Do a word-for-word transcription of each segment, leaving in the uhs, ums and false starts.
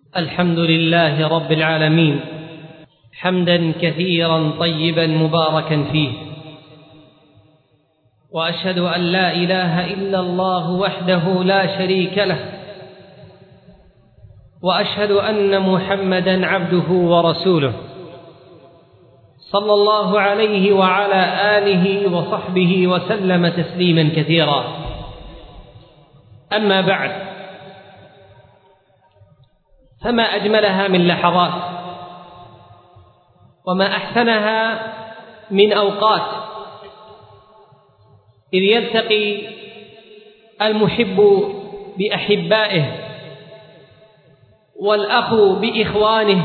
الحمد لله رب العالمين حمدا كثيرا طيبا مباركا فيه، وأشهد أن لا إله إلا الله وحده لا شريك له، وأشهد أن محمدا عبده ورسوله صلى الله عليه وعلى آله وصحبه وسلم تسليما كثيرا. أما بعد، فما أجملها من لحظات، وما أحسنها من أوقات، إذ يلتقي المحب بأحبائه والأخ بإخوانه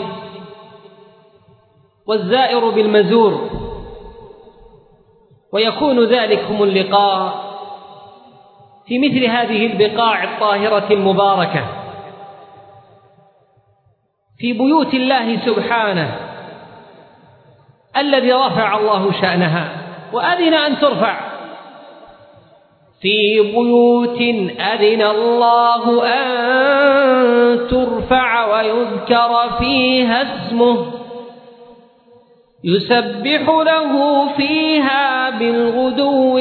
والزائر بالمزور، ويكون ذلكم اللقاء في مثل هذه البقاع الطاهرة المباركة، في بيوت الله سبحانه الذي رفع الله شأنها وأذن أن ترفع، في بيوت أذن الله أن ترفع ويذكر فيها اسمه يسبح له فيها بالغدو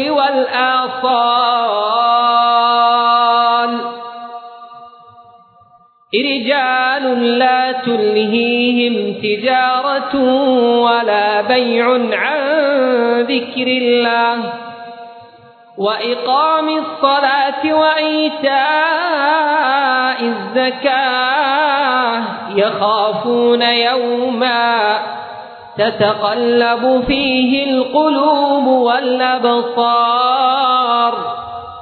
والآصال، رجال لا تلهيهم تجارة ولا بيع عن ذكر الله وإقام الصلاة وإيتاء الزكاة، يخافون يوما تتقلب فيه القلوب والأبصار.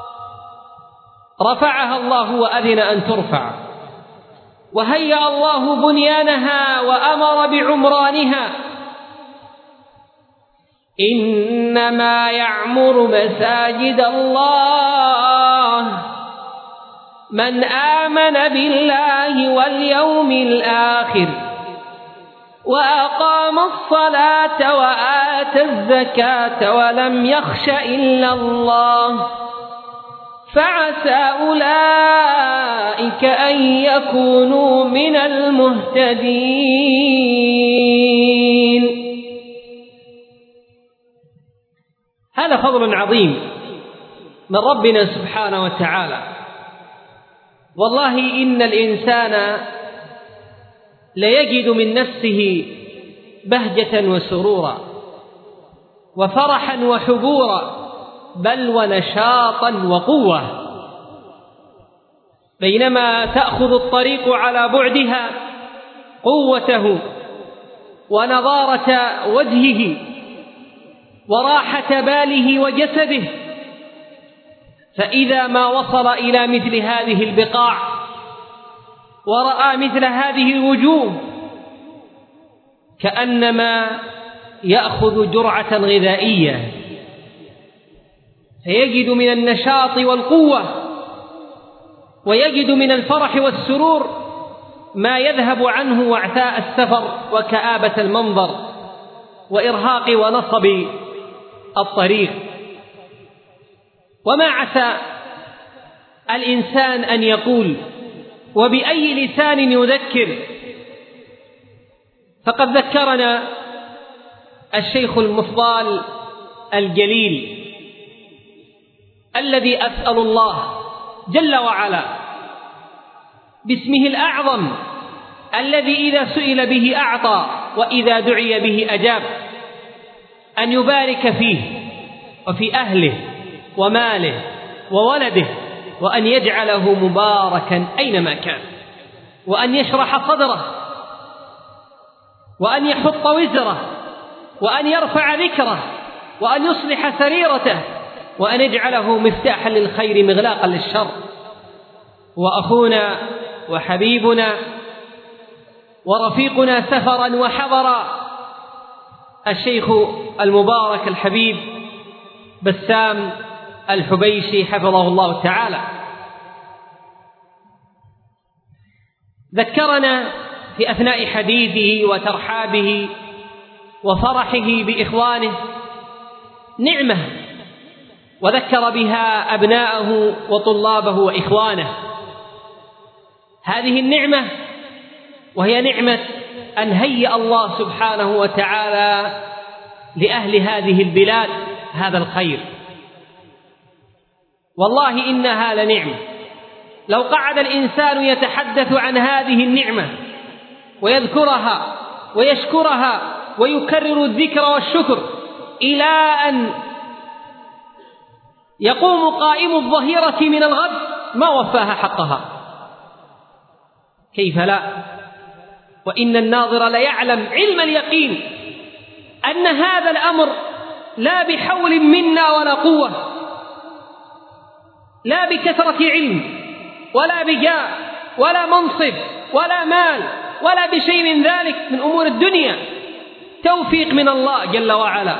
رفعها الله وأذن أن ترفع، وهيأ الله بنيانها وأمر بعمرانها. إنما يعمر مساجد الله من آمن بالله واليوم الآخر وأقام الصلاة وآتى الزكاة ولم يخش إلا الله، فعسى أولئك أن يكونوا من المهتدين. هذا فضل عظيم من ربنا سبحانه وتعالى. والله إن الإنسان ليجد من نفسه بهجة وسرورا وفرحا وحبورا، بل ونشاطا وقوة، بينما تأخذ الطريق على بعدها قوته ونضارة وجهه وراحة باله وجسده. فإذا ما وصل إلى مثل هذه البقاع ورأى مثل هذه الوجوه، كأنما يأخذ جرعة غذائية، فيجد من النشاط والقوة ويجد من الفرح والسرور ما يذهب عنه وعثاء السفر وكآبة المنظر وإرهاق ونصب الطريق. وما عسى الإنسان أن يقول وبأي لسان يذكر، فقد ذكرنا الشيخ المفضال الجليل الذي أسأل الله جل وعلا باسمه الأعظم الذي إذا سئل به أعطى وإذا دعي به أجاب، أن يبارك فيه وفي أهله وماله وولده، وأن يجعله مباركا أينما كان، وأن يشرح صدره، وأن يحط وزره، وأن يرفع ذكره، وأن يصلح سريرته، وأن يجعله مفتاحا للخير مغلاقا للشر. وأخونا وحبيبنا ورفيقنا سفرا وحضرا الشيخ المبارك الحبيب بسام الحبيشي حفظه الله تعالى ذكرنا في أثناء حديثه وترحابه وفرحه بإخوانه نعمة، وذكر بها أبناءه وطلابه وإخوانه. هذه النعمة وهي نعمة أن هيأ الله سبحانه وتعالى لأهل هذه البلاد هذا الخير. والله إنها لنعمة، لو قعد الإنسان يتحدث عن هذه النعمة ويذكرها ويشكرها ويكرر الذكر والشكر إلى أن يقوم قائم الظهيرة من الغد ما وفاها حقها. كيف لا؟ وإن الناظر ليعلم علم اليقين أن هذا الأمر لا بحول منا ولا قوة، لا بكثرة علم ولا بجاه ولا منصب ولا مال ولا بشيء من ذلك من أمور الدنيا، توفيق من الله جل وعلا.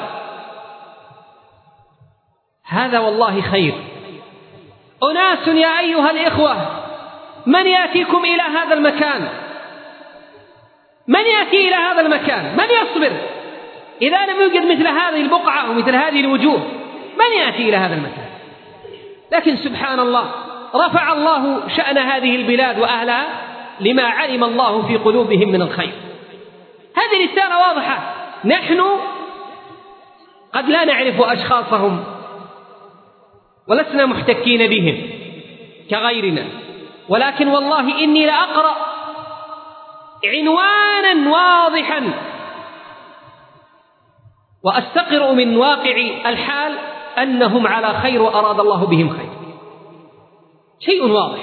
هذا والله خير. أناس يا أيها الإخوة، من يأتيكم إلى هذا المكان؟ من يأتي إلى هذا المكان؟ من يصبر إذا لم يوجد مثل هذه البقعة ومثل هذه الوجوه؟ من يأتي إلى هذا المكان؟ لكن سبحان الله، رفع الله شأن هذه البلاد وأهلها لما علم الله في قلوبهم من الخير. هذه رسالة واضحة. نحن قد لا نعرف أشخاصهم ولسنا محتكين بهم كغيرنا، ولكن والله إني لأقرأ عنوانا واضحا وأستقر من واقع الحال أنهم على خير وأراد الله بهم خير. شيء واضح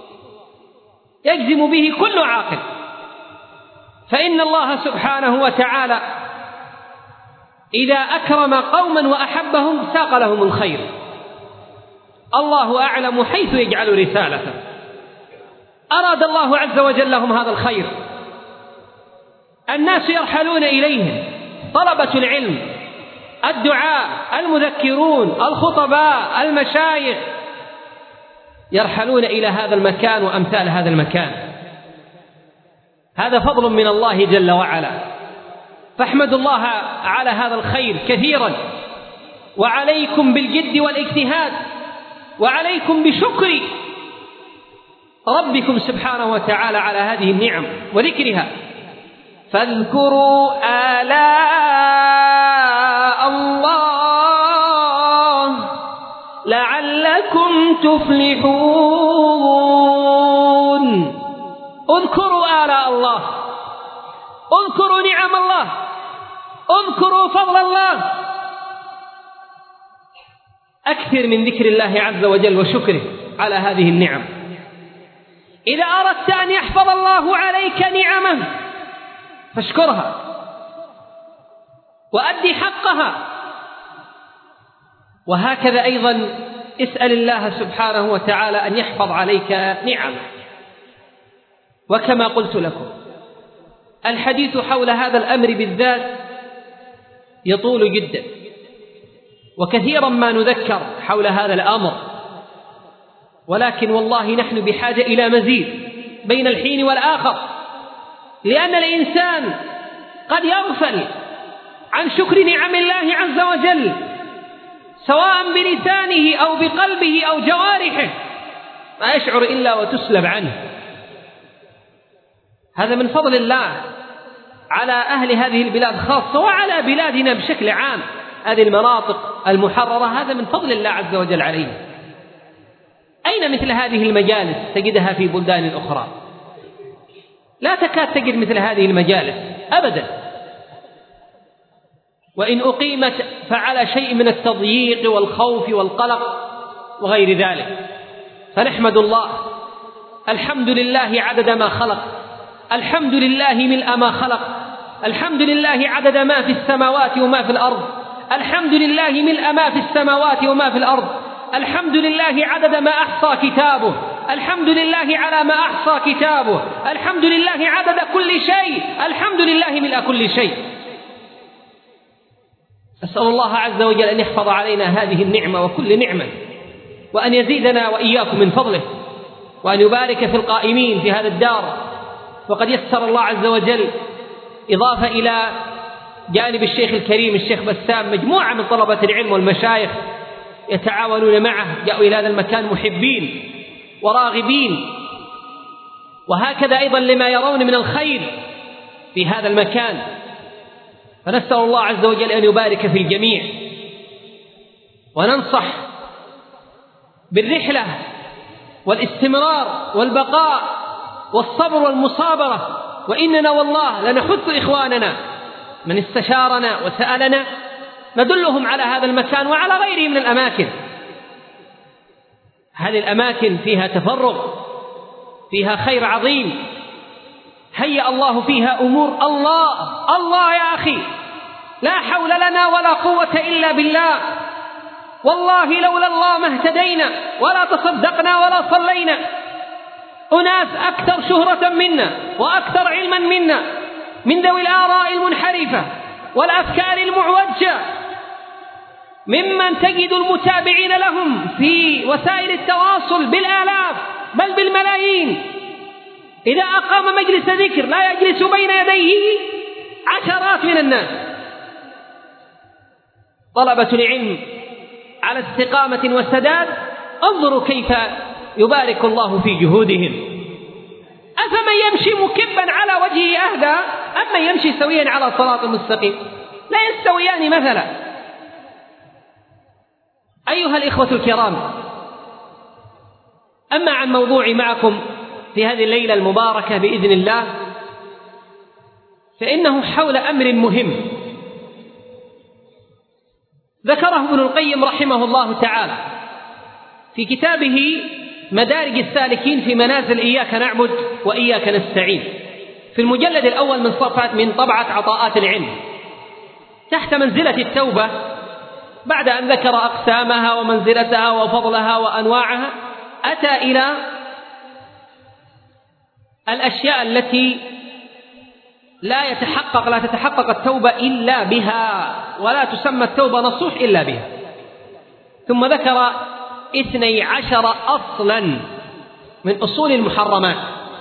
يجزم به كل عاقل، فإن الله سبحانه وتعالى إذا أكرم قوما وأحبهم ساق لهم الخير. الله أعلم حيث يجعل رسالته. أراد الله عز وجل لهم هذا الخير، الناس يرحلون إليهم، طلبة العلم، الدعاء، المذكرون، الخطباء، المشايخ، يرحلون إلى هذا المكان وأمثال هذا المكان. هذا فضل من الله جل وعلا، فاحمدوا الله على هذا الخير كثيرا، وعليكم بالجد والاجتهاد، وعليكم بشكر ربكم سبحانه وتعالى على هذه النعم وذكرها. فاذكروا آلاء الله لعلكم تفلحون. اذكروا آلاء الله، اذكروا نعم الله، اذكروا فضل الله، أكثر من ذكر الله عز وجل وشكره على هذه النعم. إذا أردت أن يحفظ الله عليك نعمه فاشكرها وأدي حقها، وهكذا أيضا اسأل الله سبحانه وتعالى أن يحفظ عليك نعمه. وكما قلت لكم الحديث حول هذا الأمر بالذات يطول جدا، وكثيرا ما نذكر حول هذا الأمر، ولكن والله نحن بحاجة إلى مزيد بين الحين والآخر، لأن الإنسان قد يغفل عن شكر نعم الله عز وجل سواء بلسانه أو بقلبه أو جوارحه، ما يشعر إلا وتسلب عنه. هذا من فضل الله على أهل هذه البلاد خاصة وعلى بلادنا بشكل عام، هذه المناطق المحررة، هذا من فضل الله عز وجل علينا. أين مثل هذه المجالس تجدها في بلدان أخرى؟ لا تكاد تجد مثل هذه المجالس أبدا، وإن أقيمت فعلى شيء من التضييق والخوف والقلق وغير ذلك. فنحمد الله، الحمد لله عدد ما خلق، الحمد لله ملء ما خلق، الحمد لله عدد ما في السماوات وما في الأرض، الحمد لله ملء ما في السماوات وما في الأرض، الحمد لله عدد ما أحصى كتابه، الحمد لله على ما أحصى كتابه، الحمد لله عدد كل شيء، الحمد لله ملء كل شيء. أسأل الله عز وجل أن يحفظ علينا هذه النعمة وكل نعمة، وأن يزيدنا وإياكم من فضله، وأن يبارك في القائمين في هذا الدار. وقد يسر الله عز وجل إضافة إلى جانب الشيخ الكريم الشيخ بسام مجموعة من طلبة العلم والمشايخ يتعاونون معه، جاءوا إلى هذا المكان محبين وراغبين وهكذا أيضا لما يرون من الخير في هذا المكان. فنسأل الله عز وجل أن يبارك في الجميع، وننصح بالرحلة والاستمرار والبقاء والصبر والمصابرة. وإننا والله لنحث إخواننا من استشارنا وسألنا ندلهم على هذا المكان وعلى غيره من الأماكن. هذه الأماكن فيها تفرغ، فيها خير عظيم، هيأ الله فيها أمور. الله الله يا أخي، لا حول لنا ولا قوة إلا بالله. والله لولا الله ما اهتدينا ولا تصدقنا ولا صلينا. أناس أكثر شهرة منا وأكثر علما منا، من ذوي الآراء المنحرفة والأفكار المعوجة، ممن تجد المتابعين لهم في وسائل التواصل بالآلاف بل بالملايين. إذا أقام مجلس ذكر لا يجلس بين يديه عشرات من الناس. طلبة العلم على استقامة وسداد، انظروا كيف يبارك الله في جهودهم. أفمن يمشي مكبا على وجهه أهدى أم من يمشي سويا على صراط مستقيم؟ لا يستويان مثلا. أيها الإخوة الكرام، أما عن موضوعي معكم في هذه الليلة المباركة بإذن الله، فإنه حول أمر مهم ذكره ابن القيم رحمه الله تعالى في كتابه مدارج السالكين في منازل إياك نعبد وإياك نستعين، في المجلد الأول من صفحة من طبعة عطاءات العلم، تحت منزلة التوبة. بعد أن ذكر أقسامها ومنزلتها وفضلها وأنواعها، أتى إلى الأشياء التي لا يتحقق لا تتحقق التوبة إلا بها، ولا تسمى التوبة نصوح إلا بها. ثم ذكر اثني عشر أصلا من أصول المحرمات.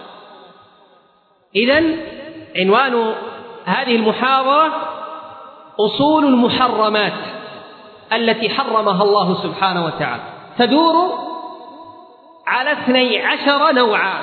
إذن عنوان هذه المحاضرة أصول المحرمات التي حرمها الله سبحانه وتعالى، تدور على اثني عشر نوعا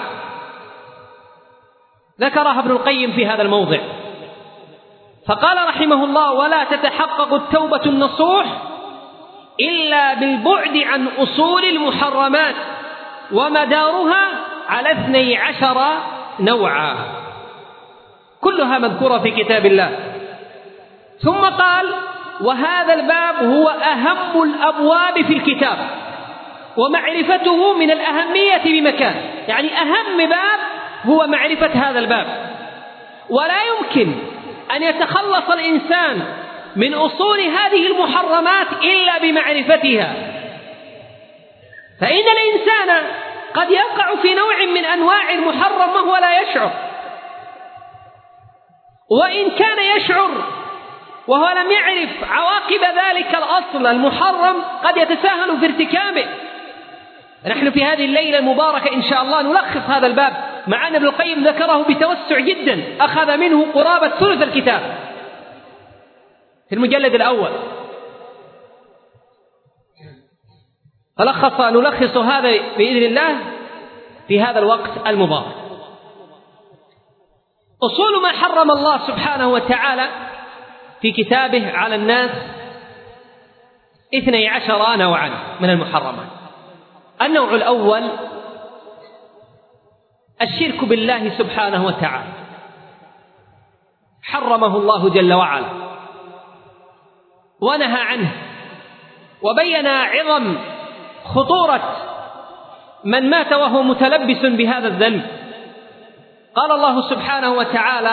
ذكرها ابن القيم في هذا الموضع. فقال رحمه الله: ولا تتحقق التوبة النصوح إلا بالبعد عن أصول المحرمات، ومدارها على اثني عشر نوعا، كلها مذكورة في كتاب الله. ثم قال: وهذا الباب هو أهم الأبواب في الكتاب، ومعرفته من الأهمية بمكان، يعني أهم باب هو معرفة هذا الباب. ولا يمكن أن يتخلص الإنسان من أصول هذه المحرمات إلا بمعرفتها، فإن الإنسان قد يقع في نوع من أنواع المحرم وهو لا يشعر، وإن كان يشعر وهو لم يعرف عواقب ذلك الأصل المحرم قد يتساهل في ارتكابه. نحن في هذه الليلة المباركة إن شاء الله نلخص هذا الباب، مع أن ابن القيم ذكره بتوسع جدا، أخذ منه قرابة ثلث الكتاب في المجلد الأول، فلخص نلخص هذا بإذن الله في هذا الوقت المبارك. أصول ما حرم الله سبحانه وتعالى في كتابه على الناس اثني عشر نوعا من المحرمات. النوع الأول الشرك بالله سبحانه وتعالى، حرمه الله جل وعلا ونهى عنه، وبين عظم خطورة من مات وهو متلبس بهذا الذنب. قال الله سبحانه وتعالى: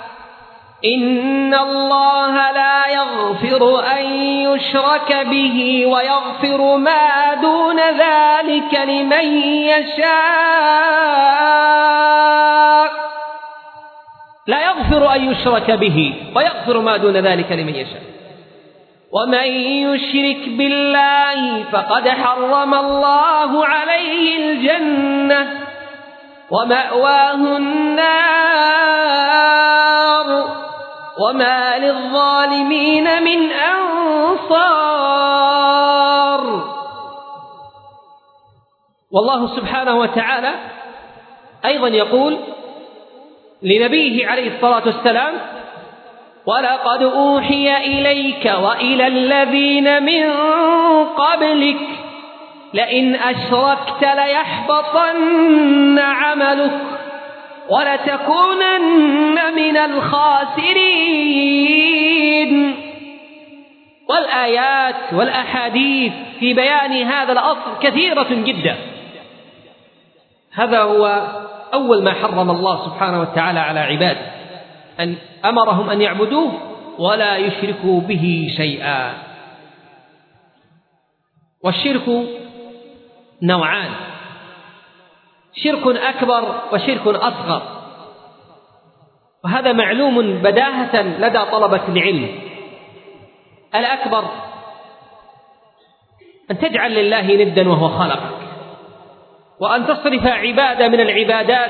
إن الله لا يغفر أن يشرك به ويغفر ما دون ذلك لمن يشاء. لا يغفر أن يشرك به ويغفر ما دون ذلك لمن يشاء، ومن يشرك بالله فقد حرم الله عليه الجنة ومأواه النار وما للظالمين من أنصار. والله سبحانه وتعالى أيضا يقول لنبيه عليه الصلاة والسلام: ولقد أوحي إليك وإلى الذين من قبلك لئن أشركت ليحبطن عملك ولتكونن من الخاسرين. والآيات والأحاديث في بيان هذا الأصل كثيرة جدا. هذا هو أول ما حرم الله سبحانه وتعالى على عباده، أن أمرهم أن يعبدوه ولا يشركوا به شيئا. والشرك نوعان: شرك أكبر وشرك أصغر، وهذا معلوم بداهة لدى طلبة العلم. الأكبر أن تجعل لله ندا وهو خلقك، وأن تصرف عبادة من العبادات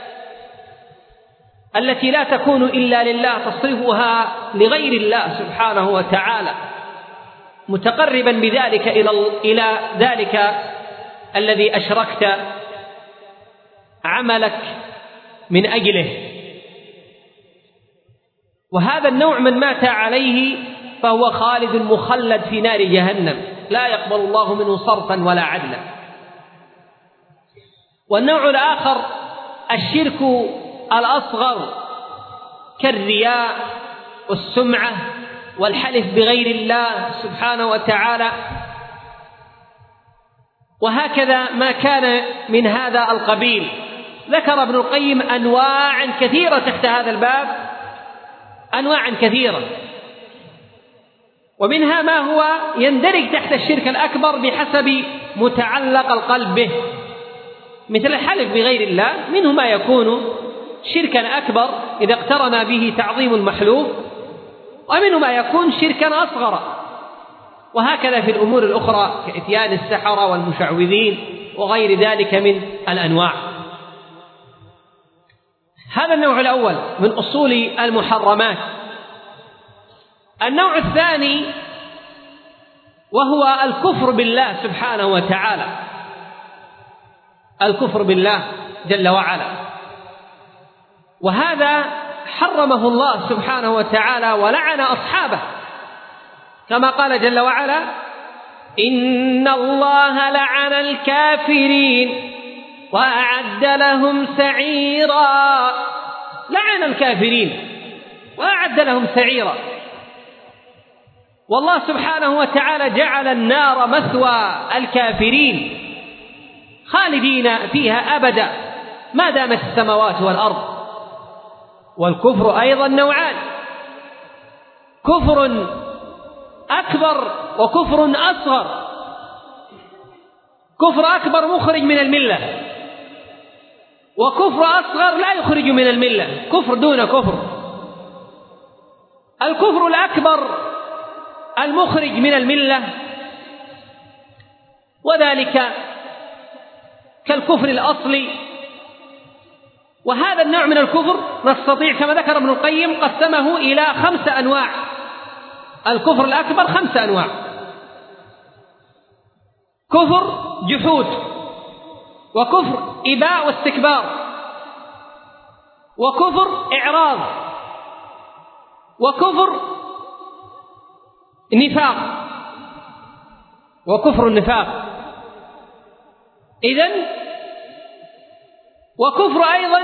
التي لا تكون إلا لله تصرفها لغير الله سبحانه وتعالى، متقربا بذلك إلى ذلك الذي أشركت عملك من أجله. وهذا النوع من مات عليه فهو خالد مخلد في نار جهنم، لا يقبل الله منه صرفا ولا عدلا. والنوع الآخر الشرك الأصغر كالرياء والسمعة والحلف بغير الله سبحانه وتعالى، وهكذا ما كان من هذا القبيل. ذكر ابن القيم أنواعا كثيرة تحت هذا الباب، أنواعا كثيرة، ومنها ما هو يندرج تحت الشرك الأكبر بحسب متعلق القلب به، مثل الحلف بغير الله، منه ما يكون شركا أكبر إذا اقترن به تعظيم المحلوف، ومنه ما يكون شركا أصغر، وهكذا في الأمور الأخرى كإتيان السحرة والمشعوذين وغير ذلك من الأنواع. هذا النوع الأول من أصول المحرمات. النوع الثاني وهو الكفر بالله سبحانه وتعالى، الكفر بالله جل وعلا، وهذا حرمه الله سبحانه وتعالى ولعن أصحابه، كما قال جل وعلا: إن الله لعن الكافرين وأعد لهم سعيرا. لعن الكافرين وأعد لهم سعيرا. والله سبحانه وتعالى جعل النار مثوى الكافرين خالدين فيها أبدا ما دامت السماوات والأرض. والكفر أيضا نوعان: كفر أكبر وكفر أصغر. كفر أكبر مخرج من الملة، وكفر أصغر لا يخرج من الملة، كفر دون كفر. الكفر الأكبر المخرج من الملة، وذلك كالكفر الأصلي. وهذا النوع من الكفر نستطيع كما ذكر ابن القيم قسمه إلى خمس أنواع. الكفر الأكبر خمس أنواع: كفر جحود، وكفر إباء واستكبار، وكفر إعراض، وكفر نفاق، وكفر النفاق. إذن وكفر أيضا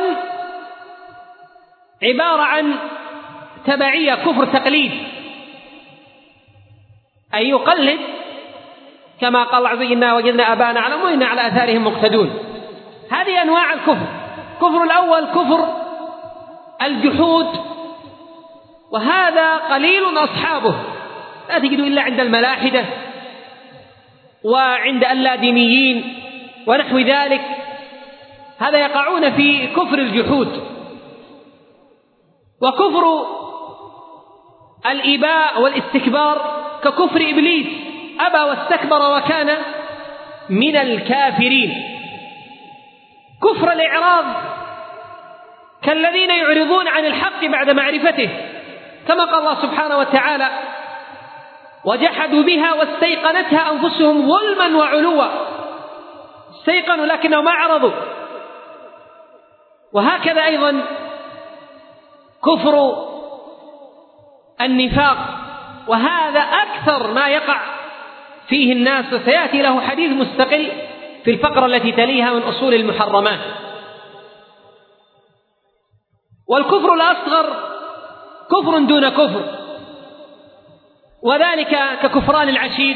عبارة عن تبعية، كفر تقليد، أي يقلد كما قال عز وجل: إنا وجدنا آباءنا على أمة وإنا على آثارهم مقتدون. هذه أنواع الكفر. الكفر الأول كفر الجحود، وهذا قليل أصحابه، لا تجد إلا عند الملاحدة وعند اللادينيين ونحو ذلك، هذا يقعون في كفر الجحود. وكفر الإباء والاستكبار ككفر إبليس، أبى واستكبر وكان من الكافرين. كفر الإعراض كالذين يعرضون عن الحق بعد معرفته، كما قال الله سبحانه وتعالى: وجحدوا بها واستيقنتها أنفسهم ظلما وعلوا. استيقنوا لكنهم أعرضوا. وهكذا أيضا كفر النفاق، وهذا أكثر ما يقع فيه الناس، وسيأتي له حديث مستقل في الفقرة التي تليها من أصول المحرمات. والكفر الأصغر كفر دون كفر، وذلك ككفران العشير،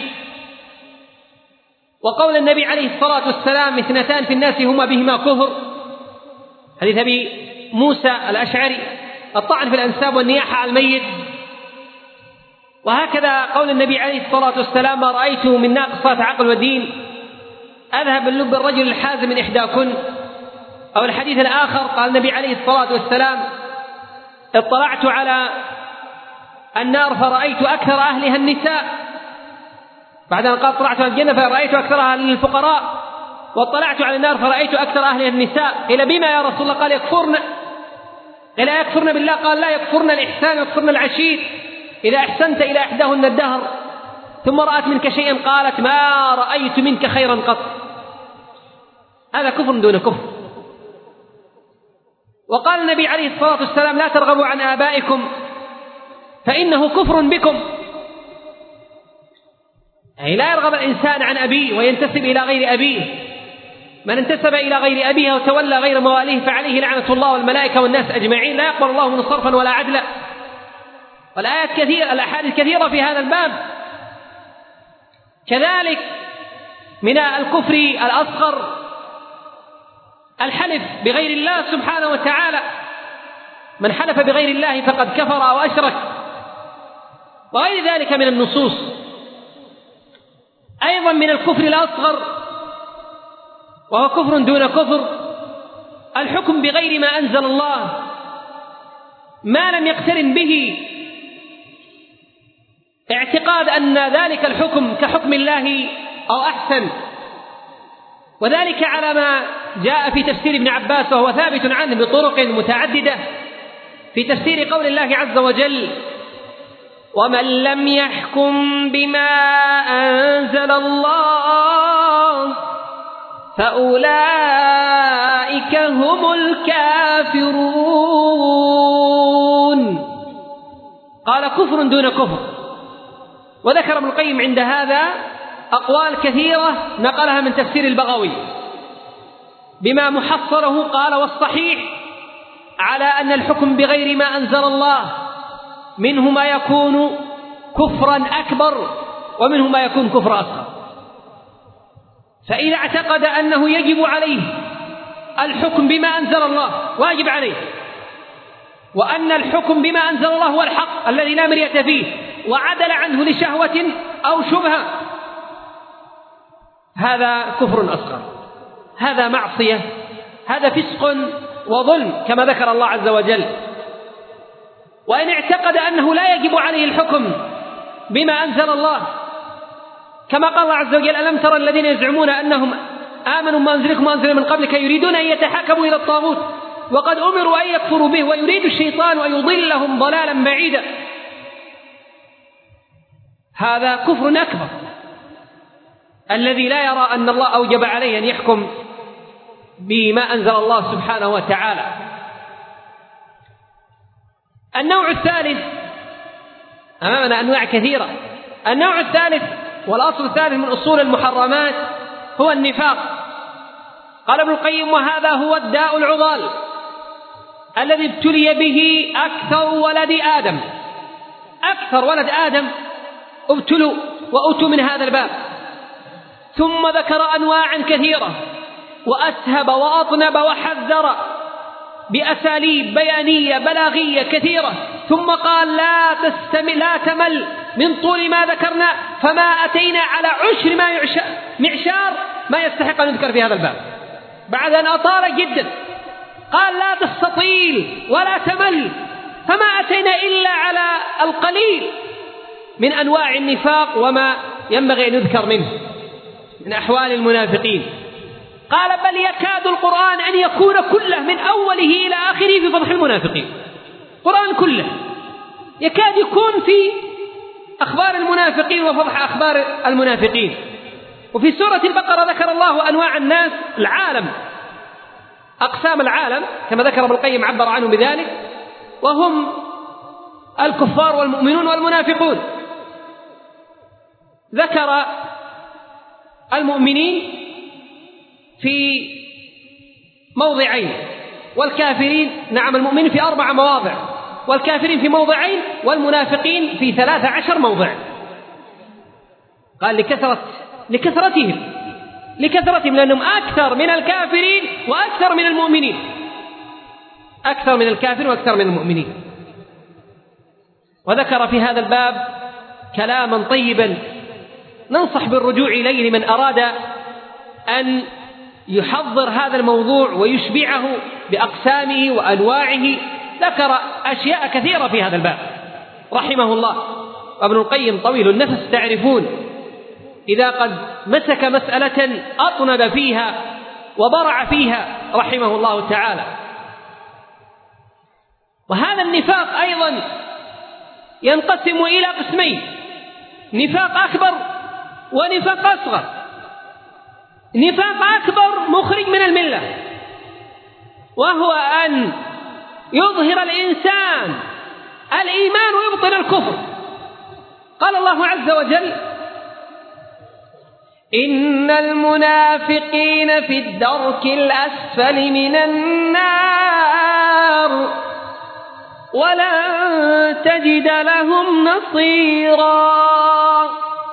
وقول النبي عليه الصلاة والسلام: اثنتان في الناس هما بهما كفر، حديث أبي موسى الأشعري: الطعن في الأنساب والنياحة على الميت. وهكذا قول النبي عليه الصلاة والسلام: ما رأيت من ناقصات عقل ودين أذهب اللب الرجل الحازم من إحداكن. أو الحديث الآخر قال النبي عليه الصلاة والسلام: اطلعت على النار فرأيت أكثر أهلها النساء، بعد أن قال اطلعت على الجنة فرأيت أكثرها للفقراء، واطلعت على النار فرأيت أكثر أهلها النساء. إلى بما يا رسول الله؟ قال: يكفرن. إلا يكفرن بالله؟ قال: لا، يكفرن الإحسان ويكفرن العشير. إذا أحسنت إلى إحداهن الدهر ثم رأت منك شيئا قالت: ما رأيت منك خيرا قط. هذا كفر دون كفر. وقال النبي عليه الصلاة والسلام: لا ترغبوا عن آبائكم فإنه كفر بكم. أي لا يرغب الإنسان عن أبيه وينتسب إلى غير أبيه. من انتسب إلى غير أبيه وتولى غير مواليه فعليه لعنة الله والملائكة والناس أجمعين، لا يقبل الله منه صرفا ولا عدلا. والآيات كثيرة، الأحاديث كثيرة في هذا الباب. كذلك من الكفر الأصغر الحلف بغير الله سبحانه وتعالى. من حلف بغير الله فقد كفر أو أشرك، وغير ذلك من النصوص. أيضا من الكفر الأصغر وهو كفر دون كفر الحكم بغير ما أنزل الله ما لم يقترن به اعتقاد أن ذلك الحكم كحكم الله أو أحسن، وذلك على ما جاء في تفسير ابن عباس وهو ثابت عنه بطرق متعددة في تفسير قول الله عز وجل: ومن لم يحكم بما أنزل الله فأولئك هم الكافرون. قال: كفر دون كفر. وذكر ابن القيم عند هذا أقوال كثيرة نقلها من تفسير البغوي بما محصره. قال: والصحيح على أن الحكم بغير ما أنزل الله منه ما يكون كفرا أكبر ومنه ما يكون كفر أصغر. فإذا اعتقد أنه يجب عليه الحكم بما أنزل الله واجب عليه، وأن الحكم بما أنزل الله هو الحق الذي لا مرية فيه، وعدل عنه لشهوة أو شبهة، هذا كفر أصغر، هذا معصية، هذا فسق وظلم كما ذكر الله عز وجل. وإن اعتقد أنه لا يجب عليه الحكم بما أنزل الله كما قال الله عز وجل: ألم ترى الذين يزعمون أنهم آمنوا ما أنزلكم ما أنزل من قبلك يريدون أن يتحاكموا إلى الطاغوت وقد أمروا أن يكفروا به ويريد الشيطان أن يضلهم ضلالا بعيدا. هذا كفر أكبر الذي لا يرى أن الله أوجب عليه أن يحكم بما أنزل الله سبحانه وتعالى. النوع الثالث، أمامنا أنواع كثيرة، النوع الثالث والأصل الثالث من أصول المحرمات هو النفاق. قال ابن القيم: وهذا هو الداء العضال الذي ابتلي به أكثر ولد آدم. أكثر ولد آدم ابتلوا وأتوا من هذا الباب. ثم ذكر أنواعا كثيرة وأسهب وأطنب وحذر بأساليب بيانية بلاغية كثيرة، ثم قال: لا تستمل لا تمل من طول ما ذكرنا، فما أتينا على عشر ما معشار ما يستحق أن يذكر في هذا الباب بعد أن أطال جدا. قال: لا تستطيل ولا تمل، فما أتينا إلا على القليل من أنواع النفاق وما ينبغي أن يذكر منه من أحوال المنافقين. قال: بل يكاد القرآن أن يكون كله من أوله إلى آخره في فضح المنافقين. القرآن كله يكاد يكون في أخبار المنافقين وفضح أخبار المنافقين. وفي سورة البقرة ذكر الله أنواع الناس العالم أقسام العالم كما ذكر ابن القيم عبر عنه بذلك، وهم الكفار والمؤمنون والمنافقون. ذكر المؤمنين في موضعين والكافرين نعم المؤمنين في أربع مواضع والكافرين في موضعين والمنافقين في ثلاث عشر موضع. قال لكثرة لكثرتهم لكثرتهم لأنهم أكثر من الكافرين وأكثر من المؤمنين، أكثر من الكافرين وأكثر من المؤمنين. وذكر في هذا الباب كلاما طيبا ننصح بالرجوع إليه لمن أراد أن يحضر هذا الموضوع ويشبعه بأقسامه وأنواعه. ذكر أشياء كثيرة في هذا الباب رحمه الله. وابن القيم طويل النفس تعرفون، إذا قد مسك مسألة أطنب فيها وبرع فيها رحمه الله تعالى. وهذا النفاق أيضا ينقسم إلى قسمين: نفاق أكبر ونفاق أصغر. نفاق أكبر مخرج من الملة، وهو أن يظهر الإنسان الإيمان ويبطن الكفر. قال الله عز وجل: إن المنافقين في الدرك الأسفل من النار ولن تجد لهم نصيرا.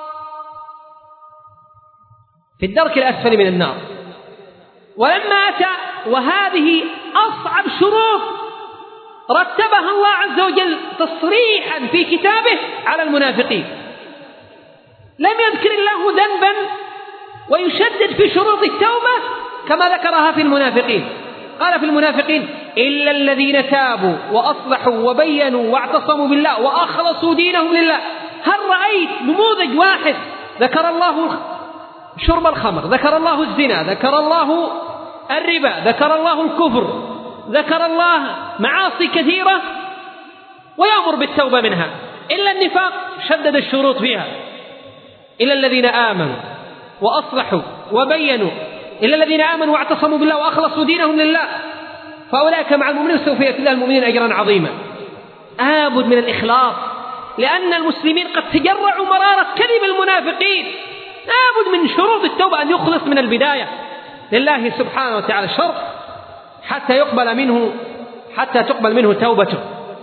في الدرك الأسفل من النار. ولما أتى وهذه أصعب شروط رتبها الله عز وجل تصريحا في كتابه على المنافقين، لم يذكر الله ذنبا ويشدد في شروط التوبة كما ذكرها في المنافقين. قال في المنافقين: إلا الذين تابوا وأصلحوا وبينوا واعتصموا بالله وأخلصوا دينهم لله. هل رأيت نموذج واحد ذكر الله شرب الخمر، ذكر الله الزنا، ذكر الله الربا، ذكر الله الكفر، ذكر الله معاصي كثيرة ويأمر بالتوبة منها؟ إلا النفاق شدد الشروط فيها: إلا الذين آمنوا وأصلحوا وبينوا، إلا الذين آمنوا واعتصموا بالله وأخلصوا دينهم لله فأولئك مع المؤمنين سوف يأتي الله المؤمنين أجرا عظيما. آبد من الإخلاص، لأن المسلمين قد تجرعوا مرارة كذب المنافقين. آبد من شروط التوبة أن يخلص من البداية لله سبحانه وتعالى شرط حتى يقبل منه حتى تقبل منه توبته.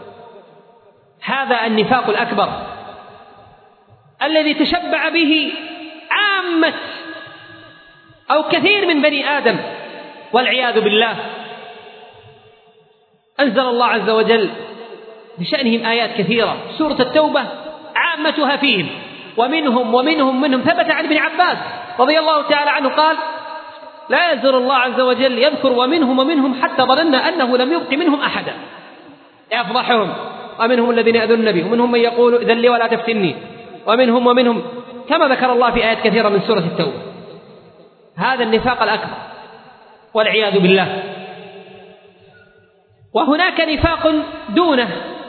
هذا النفاق الأكبر الذي تشبع به عامة أو كثير من بني آدم والعياذ بالله. أنزل الله عز وجل بشأنهم آيات كثيرة. سورة التوبة عامتها فيهم، ومنهم ومنهم منهم ثبت عن ابن عباس رضي الله تعالى عنه قال: لا يزال الله عز وجل يذكر ومنهم ومنهم حتى ظننا أنه لم يبق منهم أحدا يفضحهم، ومنهم الذين يؤذون النبي، ومنهم من يقول إذن لي ولا تفتني، ومنهم ومنهم كما ذكر الله في آيات كثيرة من سورة التوبة. هذا النفاق الأكبر والعياذ بالله. وهناك نفاق دونه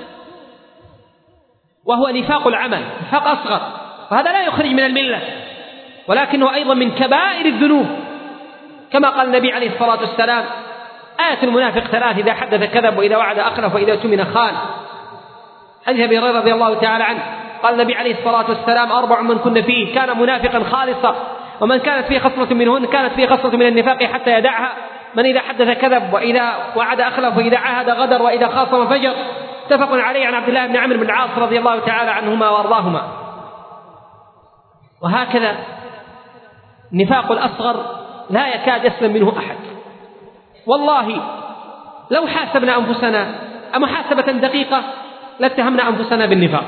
وهو نفاق العمل، نفاق أصغر، وهذا لا يخرج من الملة ولكنه أيضا من كبائر الذنوب، كما قال النبي عليه الصلاة والسلام: آية المنافق ثلاث: إذا حدث كذب، وإذا وعد أخلف، وإذا اؤتمن خان. حديث أبي هريرة رضي الله تعالى عنه قال النبي عليه الصلاة والسلام: أربع من كن فيه كان منافقا خالصا، ومن كانت فيه خصلة منهن كانت فيه خصلة من النفاق حتى يدعها: من إذا حدث كذب، وإذا وعد أخلف، وإذا عاهد غدر، وإذا خاصم فجر. اتفق عليه عن عبد الله بن عمرو بن العاص رضي الله تعالى عنهما وأرضاهما. وهكذا نفاق الأصغر لا يكاد يسلم منه أحد. والله لو حاسبنا أنفسنا محاسبة دقيقة لاتهمنا أنفسنا بالنفاق.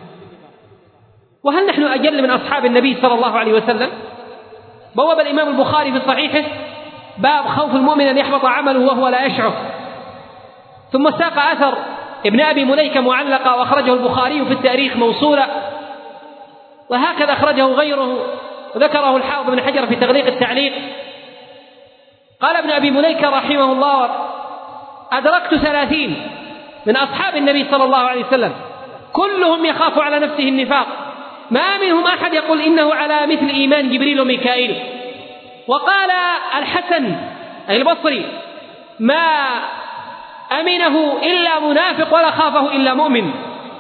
وهل نحن أجل من أصحاب النبي صلى الله عليه وسلم؟ بواب الإمام البخاري في صحيحه باب خوف المؤمن أن يحبط عمله وهو لا يشعر، ثم ساق أثر ابن أبي مليكة معلقة وأخرجه البخاري في التاريخ موصولة، وهكذا أخرجه غيره وذكره الحافظ بن حجر في تغليق التعليق. قال ابن أبي مليكة رحمه الله: أدركت ثلاثين من أصحاب النبي صلى الله عليه وسلم كلهم يخاف على نفسه النفاق، ما منهم أحد يقول إنه على مثل إيمان جبريل وميكائيل. وقال الحسن البصري: ما أمنه إلا منافق ولا خافه إلا مؤمن،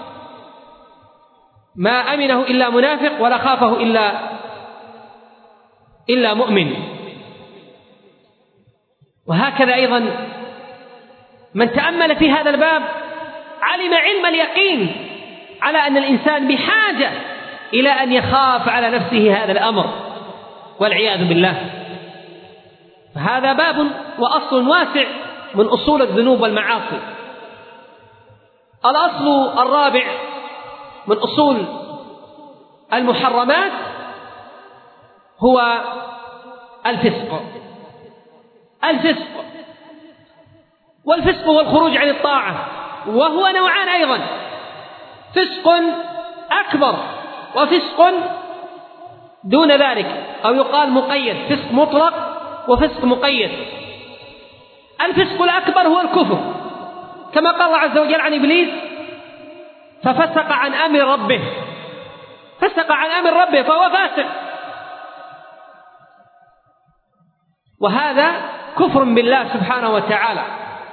ما أمنه إلا منافق ولا خافه إلا إلا مؤمن. وهكذا أيضا من تأمل في هذا الباب علم علم اليقين على أن الإنسان بحاجة إلى أن يخاف على نفسه هذا الأمر والعياذ بالله. فهذا باب وأصل واسع من أصول الذنوب والمعاصي. الأصل الرابع من أصول المحرمات هو الفسق. الفسق والفسق هو الخروج عن الطاعة، وهو نوعان أيضا: فسق أكبر وفسق دون ذلك، أو يقال مقيد، فسق مطلق وفسق مقيد. الفسق الأكبر هو الكفر، كما قال الله عز وجل عن إبليس: ففسق عن أمر ربه. فسق عن أمر ربه فهو فاسق، وهذا كفر بالله سبحانه وتعالى.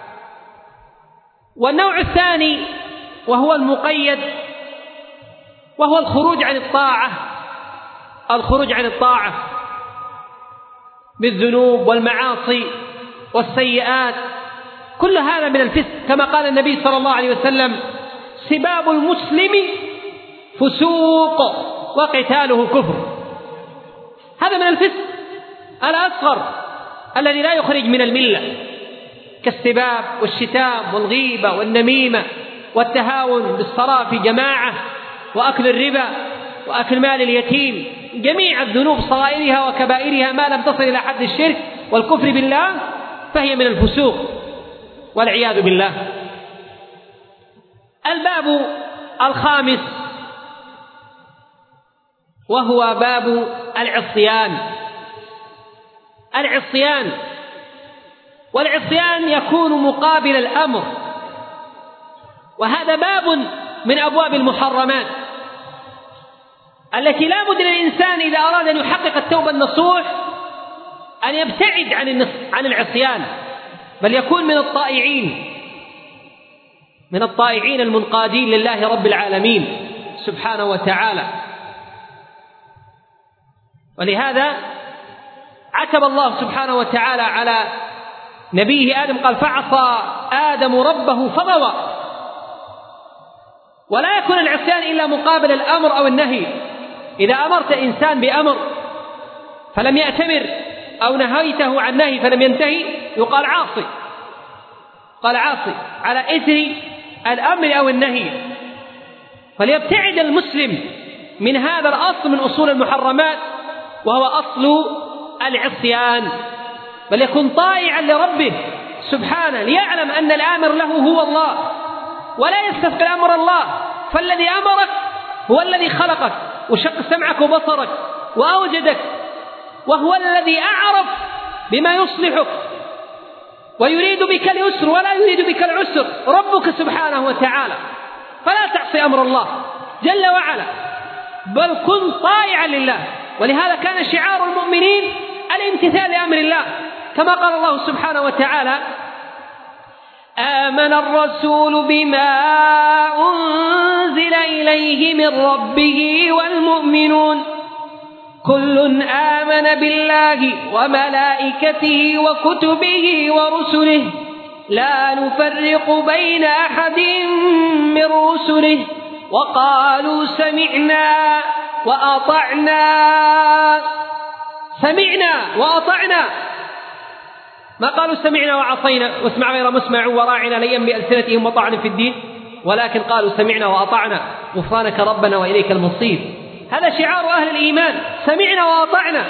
والنوع الثاني وهو المقيد، وهو الخروج عن الطاعة، الخروج عن الطاعة بالذنوب والمعاصي والسيئات، كل هذا من الفسق، كما قال النبي صلى الله عليه وسلم: سباب المسلم فسوق وقتاله كفر. هذا من الفسق الأصغر الذي لا يخرج من الملة، كالسباب والشتام والغيبة والنميمة والتهاون بالصلاة في جماعة وأكل الربا وأكل مال اليتيم. جميع الذنوب صغائرها وكبائرها ما لم تصل إلى حد الشرك والكفر بالله فهي من الفسوق والعياذ بالله. الباب الخامس وهو باب العصيان. العصيان والعصيان يكون مقابل الأمر، وهذا باب من أبواب المحرمات التي لا بد للإنسان إذا أراد أن يحقق التوبة النصوح أن يبتعد عن عن العصيان، بل يكون من الطائعين من الطائعين المنقادين لله رب العالمين سبحانه وتعالى. ولهذا عتب الله سبحانه وتعالى على نبيه آدم، قال: فعصى آدم ربه فغوى. ولا يكون العصيان إلا مقابل الأمر أو النهي. إذا أمرت إنسان بأمر فلم يأتمر، أو نهيته عن نهي فلم ينتهي، يقال عاصي، قال عاصي على إثر الأمر أو النهي. فليبتعد المسلم من هذا الأصل من أصول المحرمات، وهو أصل العصيان، بل يكون طائعا لربه سبحانه، ليعلم أن الآمر له هو الله، ولا يستثقل أمر الله. فالذي أمرك هو الذي خلقك وشق سمعك وبصرك وأوجدك، وهو الذي أعرف بما يصلحك ويريد بك اليسر ولا يريد بك العسر، ربك سبحانه وتعالى. فلا تعصي أمر الله جل وعلا، بل كن طائعا لله. ولهذا كان شعار المؤمنين الامتثال لأمر الله، كما قال الله سبحانه وتعالى: آمن الرسول بما أنزل إليه من ربه والمؤمنون كل آمن بالله وملائكته وكتبه ورسله لا نفرق بين أحد من رسله وقالوا سمعنا وأطعنا. سمعنا وأطعنا، ما قالوا سمعنا وعصينا واسمع غير مسمع وراعنا ليا بألسنتهم وطعن في الدين، ولكن قالوا سمعنا وأطعنا غفرانك ربنا وإليك المصير. هذا شعار أهل الإيمان: سمعنا وأطعنا.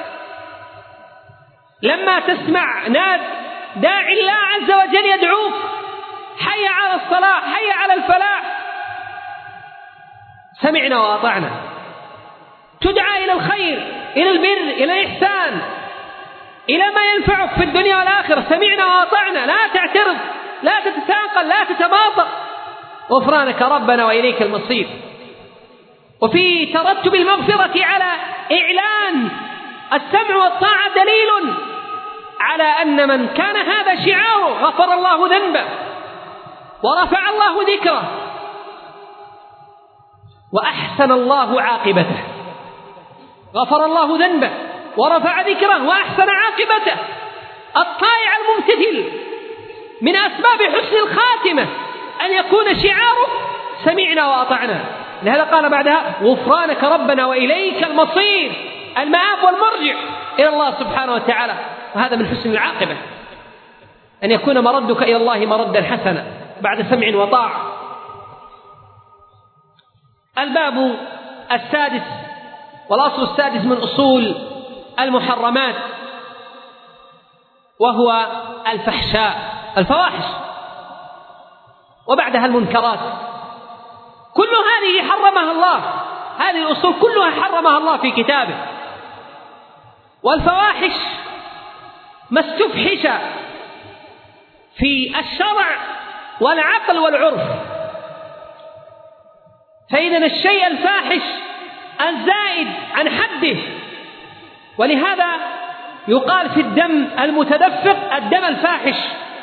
لما تسمع ناد داعي الله عز وجل يدعوك: حي على الصلاة، حي على الفلاح، سمعنا وأطعنا. تدعى إلى الخير، إلى البر، إلى الإحسان، إلى ما ينفعك في الدنيا والآخرة، سمعنا وأطعنا. لا تعترض، لا تتساقل، لا تتباطأ، غفرانك ربنا وإليك المصير. وفي ترتب المغفرة على إعلان السمع والطاعة دليل على أن من كان هذا شعاره غفر الله ذنبه ورفع الله ذكره وأحسن الله عاقبته. غفر الله ذنبه ورفع ذكره وأحسن عاقبته. الطائع الممتثل من أسباب حسن الخاتمة أن يكون شعاره سمعنا وأطعنا. لهذا قال بعدها غفرانك ربنا وإليك المصير، المآب والمرجع إلى الله سبحانه وتعالى. وهذا من حسن العاقبة أن يكون مردك إلى الله مردا حسنا بعد سمع وطاعة. الباب السادس والأصل السادس من أصول المحرمات وهو الفحشاء، الفواحش، وبعدها المنكرات. كل هذه حرمها الله، هذه الأصول كلها حرمها الله في كتابه. والفواحش ما استفحش في الشرع والعقل والعرف. فإذا الشيء الفاحش الزائد عن حده، ولهذا يقال في الدم المتدفق الدم الفاحش.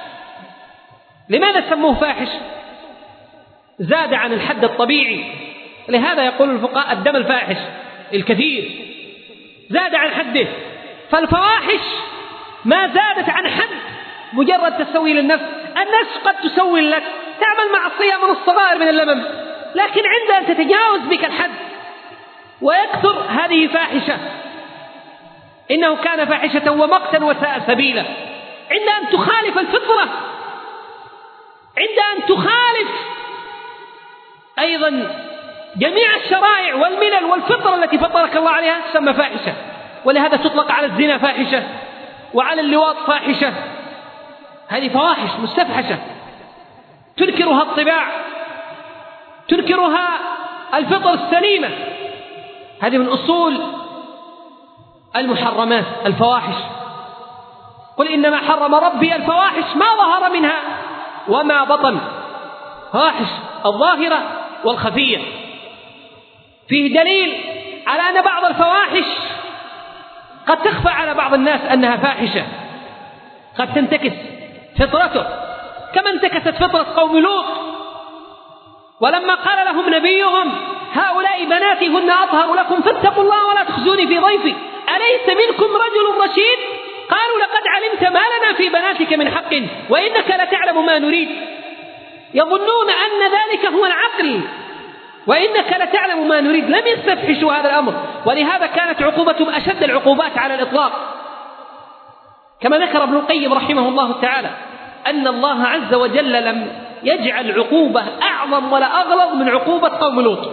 لماذا سموه فاحش؟ زاد عن الحد الطبيعي، لهذا يقول الفقهاء الدم الفاحش الكثير، زاد عن حده. فالفواحش ما زادت عن حد، مجرد تسوي للنفس. النفس قد تسوي لك، تعمل معصية من الصغائر من اللمم، لكن عند أن تتجاوز بك الحد ويكثر هذه فاحشة. إنه كان فاحشة ومقتا وساء سبيلا. عند أن تخالف الفطرة، عند أن تخالف أيضا جميع الشرائع والملل والفطرة التي فطرك الله عليها تسمى فاحشة. ولهذا تطلق على الزنا فاحشة وعلى اللواط فاحشة. هذه فواحش مستفحشة تنكرها الطباع، تنكرها الفطر السليمة. هذه من أصول المحرمات الفواحش. قل إنما حرم ربي الفواحش ما ظهر منها وما بطن، فواحش الظاهرة والخفية. فيه دليل على أن بعض الفواحش قد تخفى على بعض الناس أنها فاحشة، قد تنتكس فطرته كما انتكست فطرة قوم لوط. ولما قال لهم نبيهم هؤلاء بناتي هن أطهر لكم فاتقوا الله ولا تخزوني في ضيفي أليس منكم رجل رشيد؟ قالوا لقد علمت ما لنا في بناتك من حق وإنك لتعلم ما نريد. يظنون أن ذلك هو العقل وإنك لتعلم ما نريد. لم يستفحشوا هذا الأمر، ولهذا كانت عقوبتهم أشد العقوبات على الإطلاق. كما ذكر ابن القيم رحمه الله تعالى أن الله عز وجل لم يجعل عقوبة أعظم ولا أغلظ من عقوبة قوم لوط،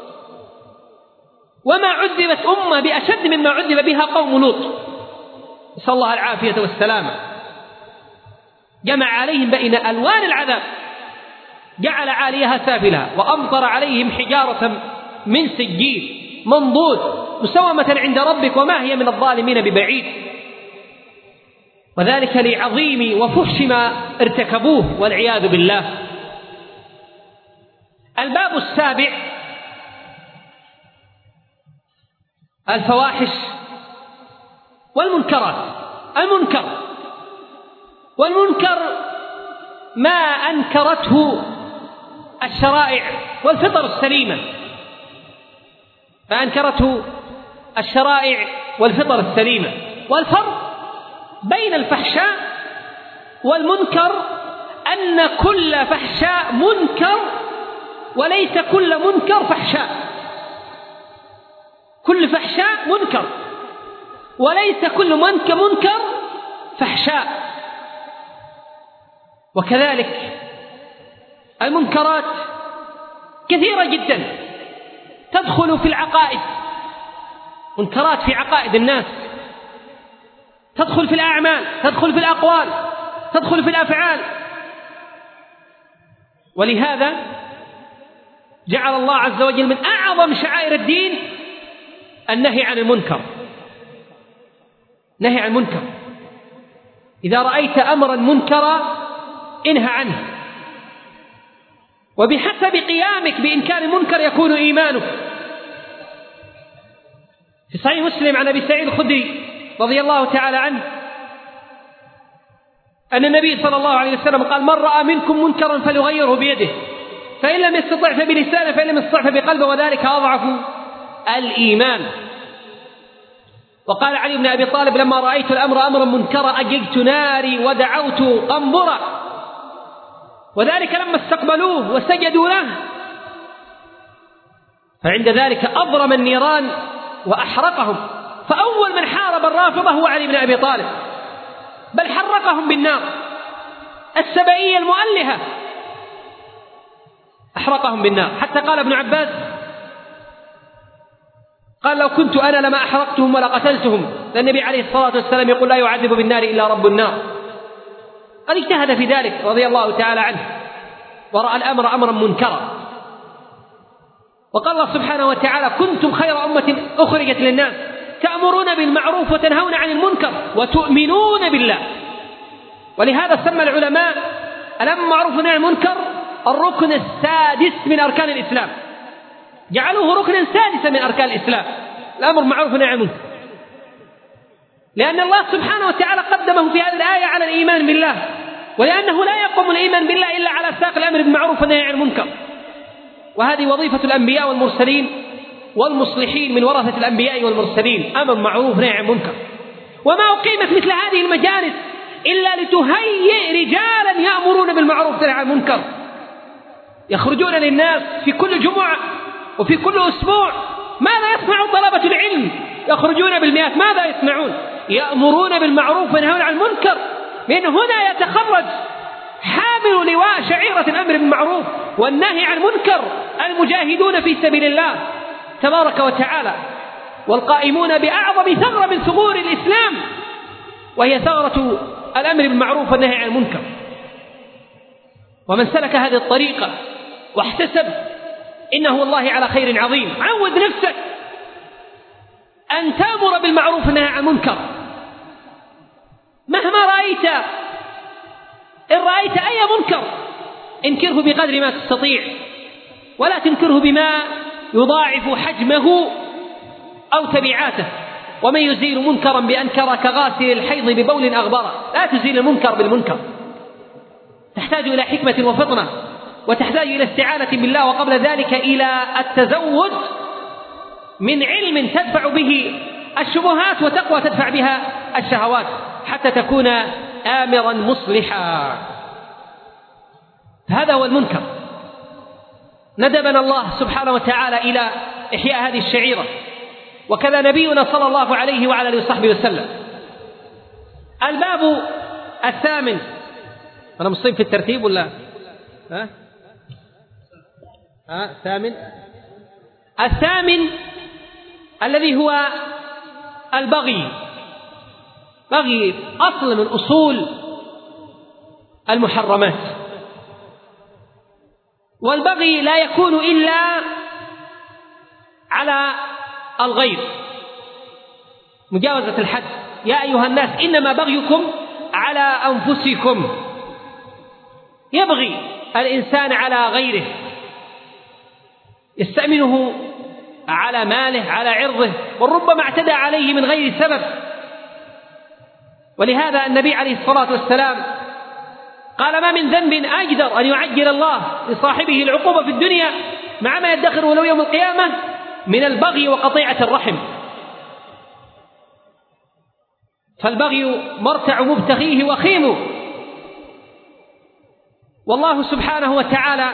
وما عذبت أمة بأشد مما عذب بها قوم لوط، نسأل الله العافية والسلامة. جمع عليهم بين ألوان العذاب، جعل عاليها سافلها وأمطر عليهم حجارة من سجيل منضود مسومة عند ربك وما هي من الظالمين ببعيد. وذلك لعظيم وفحش ما ارتكبوه والعياذ بالله. الباب السابع الفواحش والمنكرات. المنكر والمنكر ما أنكرته الشرائع والفطر السليمة، ما أنكرته الشرائع والفطر السليمة. والفرق بين الفحشاء والمنكر أن كل فحشاء منكر وليس كل منكر فحشاء. كل فحشاء منكر وليس كل منكر منكر فحشاء. وكذلك المنكرات كثيرة جدا تدخل في العقائد، منكرات في عقائد الناس، تدخل في الأعمال، تدخل في الأقوال، تدخل في الأفعال. ولهذا جعل الله عز وجل من أعظم شعائر الدين النهي عن المنكر. نهي عن المنكر، إذا رأيت أمرا منكرا انهى عنه، وبحسب قيامك بإنكار المنكر يكون إيمانك. في صحيح مسلم عن أبي سعيد الخدري رضي الله تعالى عنه أن النبي صلى الله عليه وسلم قال: من رأى منكم منكرا فليغيره بيده، فإن لم يستطع فبلسانه، فإن لم يستطع فبقلبه، وذلك أضعف الإيمان. وقال علي بن أبي طالب: لما رأيت الأمر أمرا منكرا أججت ناري ودعوت قنبرا، وذلك لما استقبلوه وسجدوا له، فعند ذلك أضرم النيران وأحرقهم. فأول من حارب الرافضة هو علي بن أبي طالب، بل حرقهم بالنار السبائية المؤلهة، أحرقهم بالنار. حتى قال ابن عباس قال: لو كنت أنا لما أحرقتهم ولا قتلتهم. النبي عليه الصلاة والسلام يقول: لا يعذب بالنار إلا رب النار. قد اجتهد في ذلك رضي الله تعالى عنه، ورأى الأمر أمرا منكرا. وقال الله سبحانه وتعالى: كنتم خير أمة أخرجت للناس تأمرون بالمعروف وتنهون عن المنكر وتؤمنون بالله. ولهذا سمى العلماء الأمر بالمعروف والنهي عن المنكر الركن السادس من أركان الإسلام، جعلوه ركنا سادسا من أركان الإسلام، الأمر بالمعروف والنهي عن المنكر، لأن الله سبحانه وتعالى قدمه في هذه الآية على الإيمان بالله، ولأنه لا يقوم الإيمان بالله إلا على ساق الأمر بالمعروف والنهي عن المنكر. وهذه وظيفة الأنبياء والمرسلين والمصلحين من ورثة الأنبياء والمرسلين، أمر معروف ونهي عن منكر. وما أقيمت مثل هذه المجالس إلا لتهيئ رجالا يأمرون بالمعروف ونهي عن المنكر، يخرجون للناس في كل جمعة وفي كل أسبوع. ماذا يصنع طلبة العلم؟ يخرجون بالمئات. ماذا يصنعون؟ يأمرون بالمعروف وينهون عن المنكر. من هنا يتخرج حامل لواء شعيرة الأمر بالمعروف والنهي عن المنكر المجاهدون في سبيل الله تبارك وتعالى، والقائمون بأعظم ثغرة من ثغور الإسلام، وهي ثغرة الأمر بالمعروف والنهي عن المنكر. ومن سلك هذه الطريقة واحتسب إنه والله على خير عظيم. عود نفسك أن تأمر بالمعروف والنهي عن المنكر مهما رأيت. إن رأيت أي منكر انكره بقدر ما تستطيع، ولا تنكره بما يضاعف حجمه أو تبعاته. ومن يزيل منكرا بأنكر كغاسل الحيض ببول أغبره. لا تزيل المنكر بالمنكر، تحتاج إلى حكمة وفطنة، وتحتاج إلى استعانة بالله، وقبل ذلك إلى التزود من علم تدفع به الشبهات، وتقوى تدفع بها الشهوات، حتى تكون آمرا مصلحا. هذا هو المنكر. ندبنا الله سبحانه وتعالى إلى إحياء هذه الشعيرة، وكذا نبينا صلى الله عليه وعلى آله وصحبه وسلم. الباب الثامن، أنا مصيب في الترتيب ولا ها؟ ها الثامن الثامن الذي هو البغي. بغي أصل من أصول المحرمات، والبغي لا يكون إلا على الغير، مجاوزة الحد. يا أيها الناس إنما بغيكم على أنفسكم. يبغي الإنسان على غيره، يستأمنه على ماله، على عرضه، وربما اعتدى عليه من غير سبب. ولهذا النبي عليه الصلاة والسلام قال: ما من ذنب أجدر أن يعجل الله لصاحبه العقوبة في الدنيا مع ما يدخره له يوم القيامة من البغي وقطيعة الرحم. فالبغي مرتع مبتغيه وخيمه. والله سبحانه وتعالى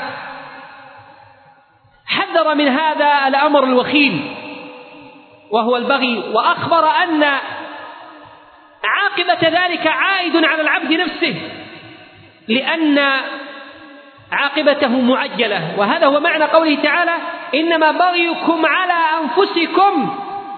حذر من هذا الأمر الوخيم وهو البغي، وأخبر أن عاقبة ذلك عائد على العبد نفسه، لأن عاقبته معجلة. وهذا هو معنى قوله تعالى: إنما بغيكم على أنفسكم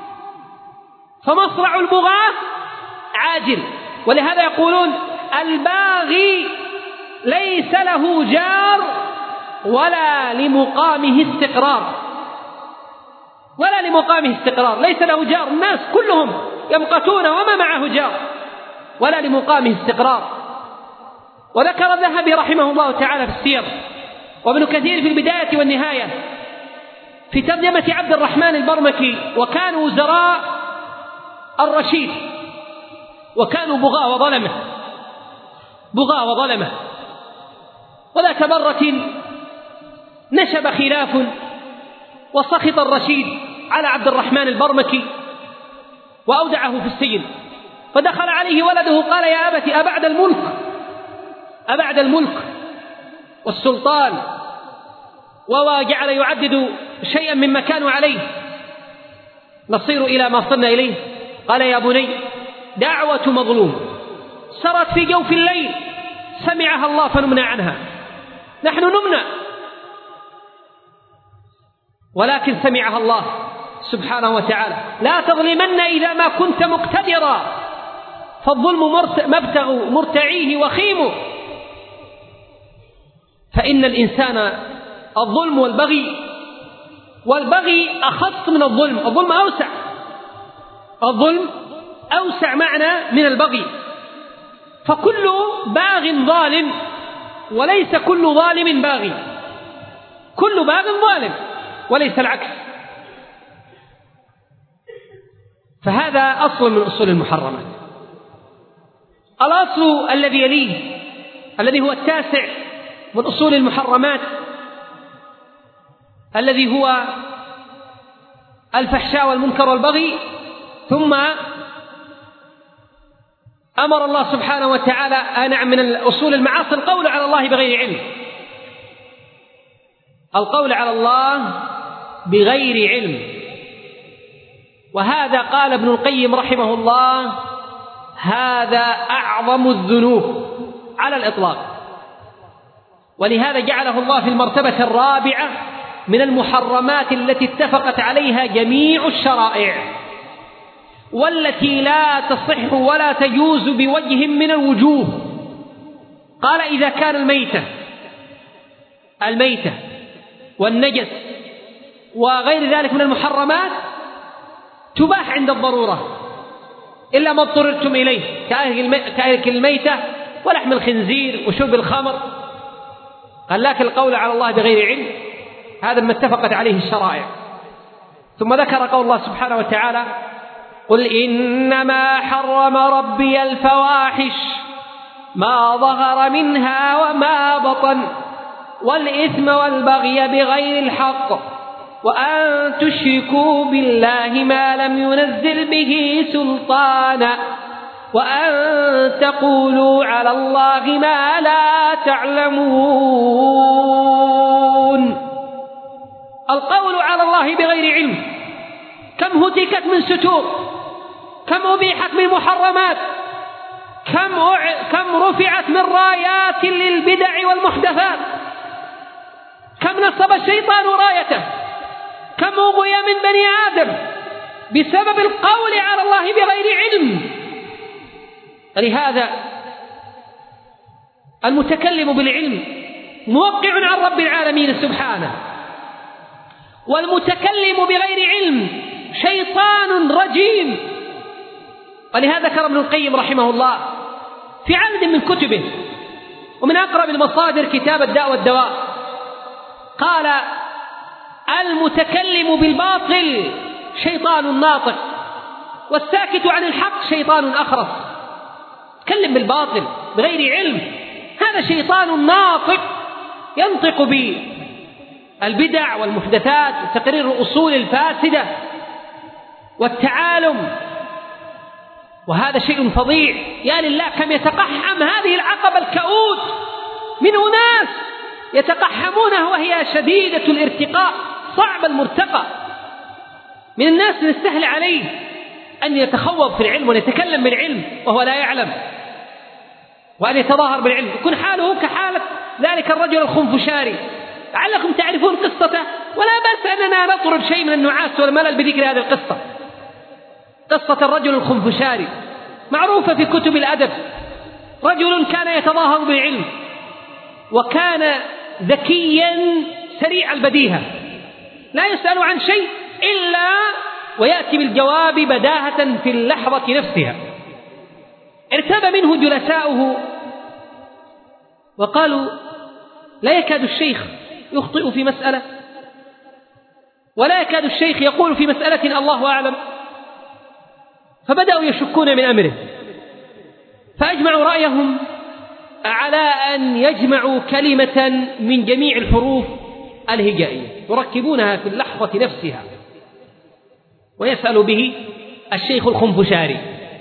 فمصرع البغاة عاجل. ولهذا يقولون: الباغي ليس له جار ولا لمقامه استقرار، ولا لمقامه استقرار، ليس له جار، الناس كلهم يمقتون وما معه جار، ولا لمقامه استقرار. وذكر الذهبي رحمه الله تعالى في السير، وابن كثير في البداية والنهاية في ترجمة عبد الرحمن البرمكي: وكانوا وزراء الرشيد، وكانوا بغاة وظلمة. بغاة وظلمة. وذات مرة نشب خلاف وسخط الرشيد على عبد الرحمن البرمكي وأودعه في السجن، فدخل عليه ولده قال: يا أبت أبعد الملك أبعد الملك والسلطان، وجعل يعدد شيئا مما كانوا عليه، نصير إلى ما صرنا إليه. قال: يا بني، دعوة مظلوم سرت في جوف الليل سمعها الله فنمنع عنها، نحن نمنع، ولكن سمعها الله سبحانه وتعالى. لا تظلمن إذا ما كنت مقتدرا، فالظلم مبتغ مرتعيه وخيمه. فإن الإنسان الظلم والبغي والبغي أخص من الظلم، الظلم أوسع الظلم أوسع معنى من البغي. فكل باغ ظالم وليس كل ظالم باغي، كل باغ ظالم وليس العكس. فهذا أصل من أصول المحرمات. الأصل الذي يليه الذي هو التاسع من أصول المحرمات الذي هو الفحشاء والمنكر والبغي. ثم أمر الله سبحانه وتعالى نعم من الأصول المعاصي القول على الله بغير علم، القول على الله بغير علم. وهذا قال ابن القيم رحمه الله: هذا أعظم الذنوب على الإطلاق. ولهذا جعله الله في المرتبة الرابعة من المحرمات التي اتفقت عليها جميع الشرائع، والتي لا تصح ولا تجوز بوجه من الوجوه. قال: إذا كان الميتة الميتة والنجس وغير ذلك من المحرمات تباح عند الضرورة إلا ما اضطررتم إليه، كأكل الميتة ولحم الخنزير وشرب الخمر. قال: لكن القول على الله بغير علم هذا ما اتفقت عليه الشرائع. ثم ذكر قول الله سبحانه وتعالى: قل إنما حرم ربي الفواحش ما ظهر منها وما بطن والإثم والبغي بغير الحق وأن تشركوا بالله ما لم ينزل به سلطانا وأن تقولوا على الله ما لا تعلمون. القول على الله بغير علم كم هتكت من ستور، كم أبيحت من محرمات، كم كم رفعت من رايات للبدع والمحدثات، كم نصب الشيطان رايته، كم أغوي من بني آدم بسبب القول على الله بغير علم. لهذا المتكلم بالعلم موقع عن رب العالمين سبحانه، والمتكلم بغير علم شيطان رجيم. ولهذا ذكر ابن القيم رحمه الله في عدد من كتبه ومن أقرب المصادر كتاب الداء والدواء، قال: المتكلم بالباطل شيطان ناطق، والساكت عن الحق شيطان أخرس. تكلم بالباطل بغير علم، هذا شيطان ناطق ينطق بالبدع والمحدثات وتقرير الأصول الفاسدة والتعالم، وهذا شيء فظيع. يا لله كم يتقحم هذه العقبة الكؤود من أناس يتقحمونها وهي شديدة الارتقاء صعب المرتقى، من الناس يستهل عليه أن يتخوض في العلم ويتكلم بالعلم وهو لا يعلم، وأن يتظاهر بالعلم، يكون حاله كحالة ذلك الرجل الخنفشاري. لعلكم تعرفون قصته، ولا بأس أننا نطرد شيء من النعاس والملل بذكر هذه القصة. قصة الرجل الخنفشاري معروفة في كتب الأدب. رجل كان يتظاهر بالعلم، وكان ذكيا سريع البديهة، لا يسأل عن شيء إلا ويأتي بالجواب بداهة في اللحظة نفسها. ارتاب منه جلساؤه وقالوا: لا يكاد الشيخ يخطئ في مسألة، ولا يكاد الشيخ يقول في مسألة الله أعلم. فبدأوا يشكون من أمره، فأجمعوا رأيهم على أن يجمعوا كلمة من جميع الحروف الهجائية يركبونها في اللحظة نفسها. ويسأل به الشيخ الخنفشاري.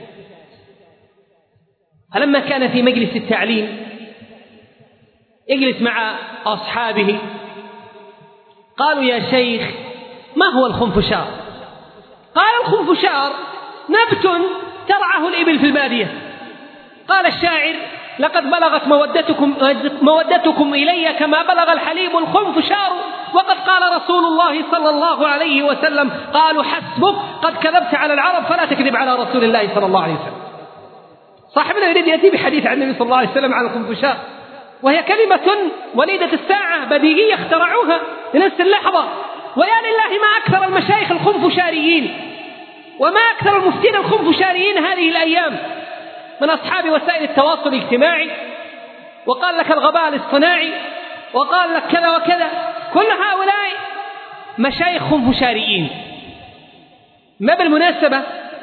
فلما كان في مجلس التعليم يجلس مع أصحابه قالوا: يا شيخ، ما هو الخنفشار؟ قال: الخنفشار نبت ترعاه الإبل في البادية. قال الشاعر: لقد بلغت مودتكم, مودتكم إلي كما بلغ الحليب الخنفشار، وقد قال رسول الله صلى الله عليه وسلم: قالوا: حسبك، قد كذبت على العرب فلا تكذب على رسول الله صلى الله عليه وسلم. صاحبنا يريد يأتي بحديث عن النبي صلى الله عليه وسلم عن الخنفشار، وهي كلمة وليدة الساعة بديهية اخترعوها لنفس اللحظة. ويا لله ما أكثر المشايخ الخنفشاريين وما أكثر المفتين الخنفشاريين هذه الأيام من أصحاب وسائل التواصل الاجتماعي، وقال لك الغباء الاصطناعي، وقال لك كذا وكذا. كل هؤلاء مشايخ خنفشاريين. ما بالمناسبة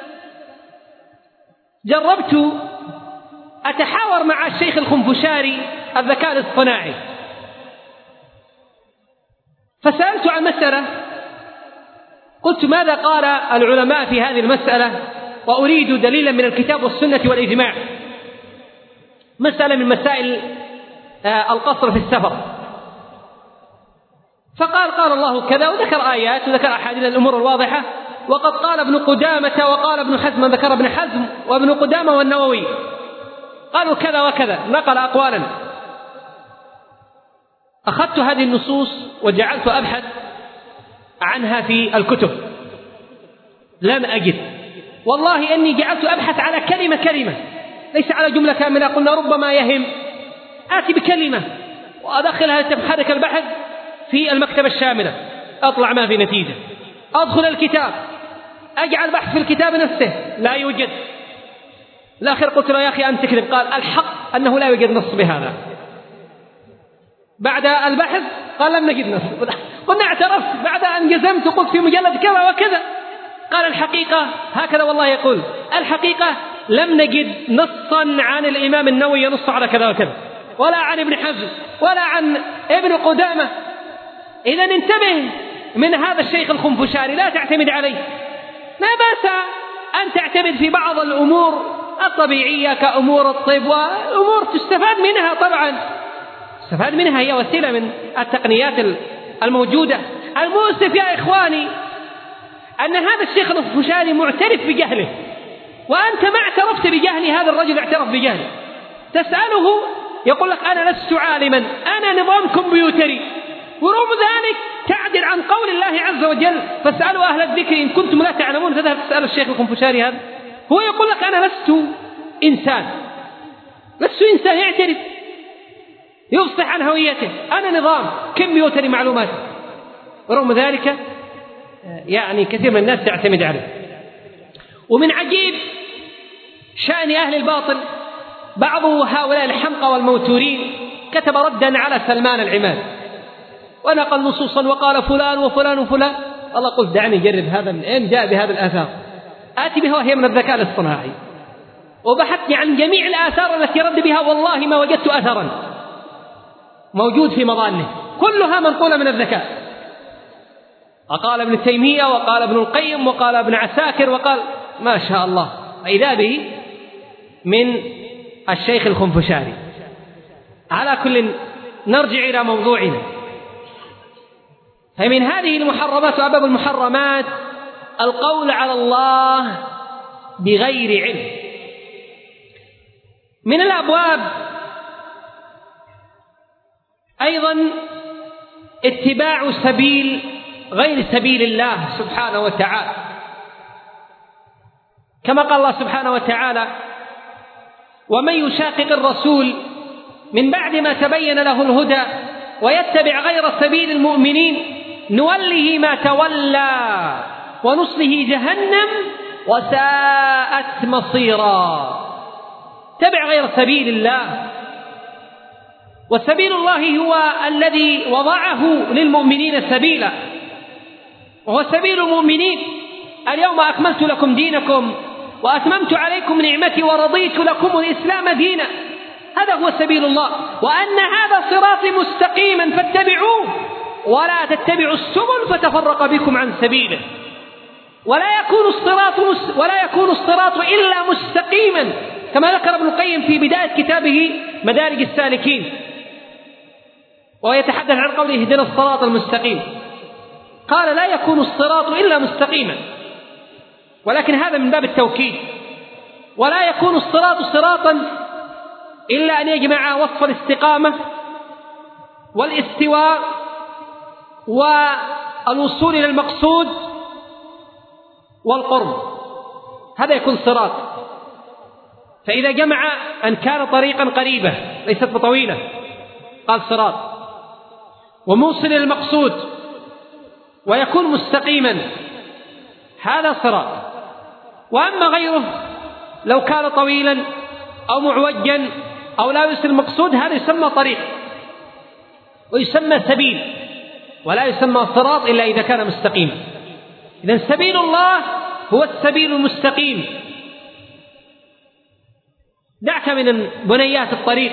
جربت أتحاور مع الشيخ الخنفشاري الذكاء الاصطناعي، فسألت عن مسألة، قلت: ماذا قال العلماء في هذه المسألة؟ وأريد دليلا من الكتاب والسنة والإجماع. مسألة من مسائل القصر في السفر. فقال: قال الله كذا، وذكر آيات وذكر أحاديث الأمور الواضحة. وقد قال ابن قدامة وقال ابن حزم، ذكر ابن حزم وابن قدامة والنووي قالوا كذا وكذا، نقل أقوالا. أخذت هذه النصوص وجعلت أبحث عنها في الكتب، لم أجد. والله أني جعلت أبحث على كلمة كلمة، ليس على جملة كاملة. قلنا ربما يهم آتي بكلمة وأدخلها تحرك البحث في المكتبة الشاملة، أطلع ما في نتيجة. أدخل الكتاب أجعل بحث في الكتاب نفسه، لا يوجد. الآخر قلت له: يا أخي أنت تكذب. قال: الحق أنه لا يوجد نص بهذا. بعد البحث قال: لم نجد نص. قلنا: اعترفت بعد أن جزمت وقلت في مجلد كذا وكذا. قال: الحقيقة هكذا والله يقول، الحقيقة لم نجد نصا عن الإمام النووي ينص على كذا وكذا، ولا عن ابن حزم، ولا عن ابن قدامة. إذا انتبه من هذا الشيخ الخنفشاري، لا تعتمد عليه. لا بأس أن تعتمد في بعض الأمور الطبيعية كأمور الطب، وأمور تستفاد منها طبعا، تستفاد منها، هي وسيلة من التقنيات الموجودة. المؤسف يا إخواني أن هذا الشيخ الخنفشاري معترف بجهله، وأنت ما اعترفت بجهل هذا الرجل، اعترف بجهله. تسأله يقول لك: أنا لست عالما، أنا نظام كمبيوتري، ورغم ذلك تعدل عن قول الله عز وجل: فاسألوا أهل الذكر إن كنتم لا تعلمون. تذهب تسأل الشيخ الخنفشاري هذا، هو يقول لك: أنا لست إنسان، لست إنسان، يعترف، يفصح عن هويته، أنا نظام كمبيوتري معلومات، ورغم ذلك يعني كثير من الناس تعتمد عليه. ومن عجيب شأن أهل الباطل بعض هؤلاء الحمقى والموتورين كتب ردا على سلمان العماد ونقل نصوصا وقال فلان وفلان وفلان. الله قلت: دعني أجرب هذا من أين جاء بهذا الآثار، آتي بها وهي من الذكاء الاصطناعي. وبحثت عن جميع الآثار التي رد بها، والله ما وجدت أثرا موجود في مظانه، كلها منقولة من الذكاء. وقال ابن تيمية وقال ابن القيم وقال ابن عساكر وقال ما شاء الله، فإذا به من الشيخ الخنفشاري. على كل نرجع إلى موضوعنا. فمن هذه المحرمات وأبواب المحرمات القول على الله بغير علم. من الأبواب أيضا اتباع سبيل غير سبيل الله سبحانه وتعالى، كما قال الله سبحانه وتعالى: ومن يشاقق الرسول من بعد ما تبين له الهدى ويتبع غير سبيل المؤمنين نوله ما تولى ونصله جهنم وساءت مصيرا. تبع غير سبيل الله، وسبيل الله هو الذي وضعه للمؤمنين سبيلا، وهو سبيل المؤمنين: اليوم أكملت لكم دينكم وأتممت عليكم نعمتي ورضيت لكم الإسلام دينا. هذا هو سبيل الله، وأن هذا صراطي مستقيما فاتبعوه ولا تتبعوا السبل فتفرق بكم عن سبيله. ولا يكون الصراط ولا يكون الصراط إلا مستقيما، كما ذكر ابن القيم في بداية كتابه مدارج السالكين، ويتحدث عن قوله اهدنا الصراط المستقيم. قال لا يكون الصراط إلا مستقيما، ولكن هذا من باب التوكيد. ولا يكون الصراط صراطا إلا أن يجمع وصف الاستقامة والاستواء والوصول إلى المقصود والقرب، هذا يكون صراط. فإذا جمع أن كان طريقا قريبة ليست بطويلة قال صراط، وموصل إلى المقصود ويكون مستقيما، هذا صراط. وأما غيره لو كان طويلا أو معوجا أو لا يوصل المقصود، هذا يسمى طريق ويسمى سبيل، ولا يسمى صراط إلا إذا كان مستقيما. إذن سبيل الله هو السبيل المستقيم. دعك من بنيات الطريق،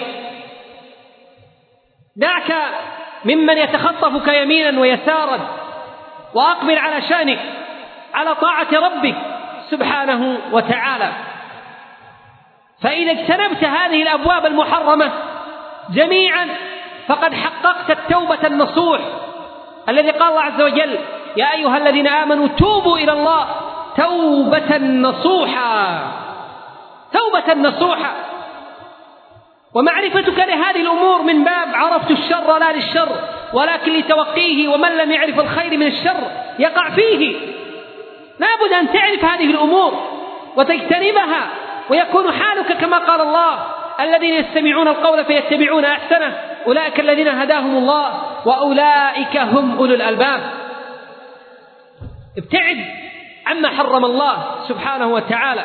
دعك ممن يتخطفك يمينا ويسارا، وأقبل على شأنك على طاعة ربك سبحانه وتعالى. فإذا اجتنبت هذه الأبواب المحرمة جميعا فقد حققت التوبة النصوح الذي قال الله عز وجل يا أيها الذين آمنوا توبوا إلى الله توبة نصوحا، توبة نصوحا. ومعرفتك لهذه الأمور من باب عرفت الشر لا للشر ولكن لتوقيه، ومن لم يعرف الخير من الشر يقع فيه. لا بد أن تعرف هذه الأمور وتجتنبها، ويكون حالك كما قال الله الذين يستمعون القول فيتبعون أحسنه أولئك الذين هداهم الله وأولئك هم أولو الألباب. ابتعد عما حرم الله سبحانه وتعالى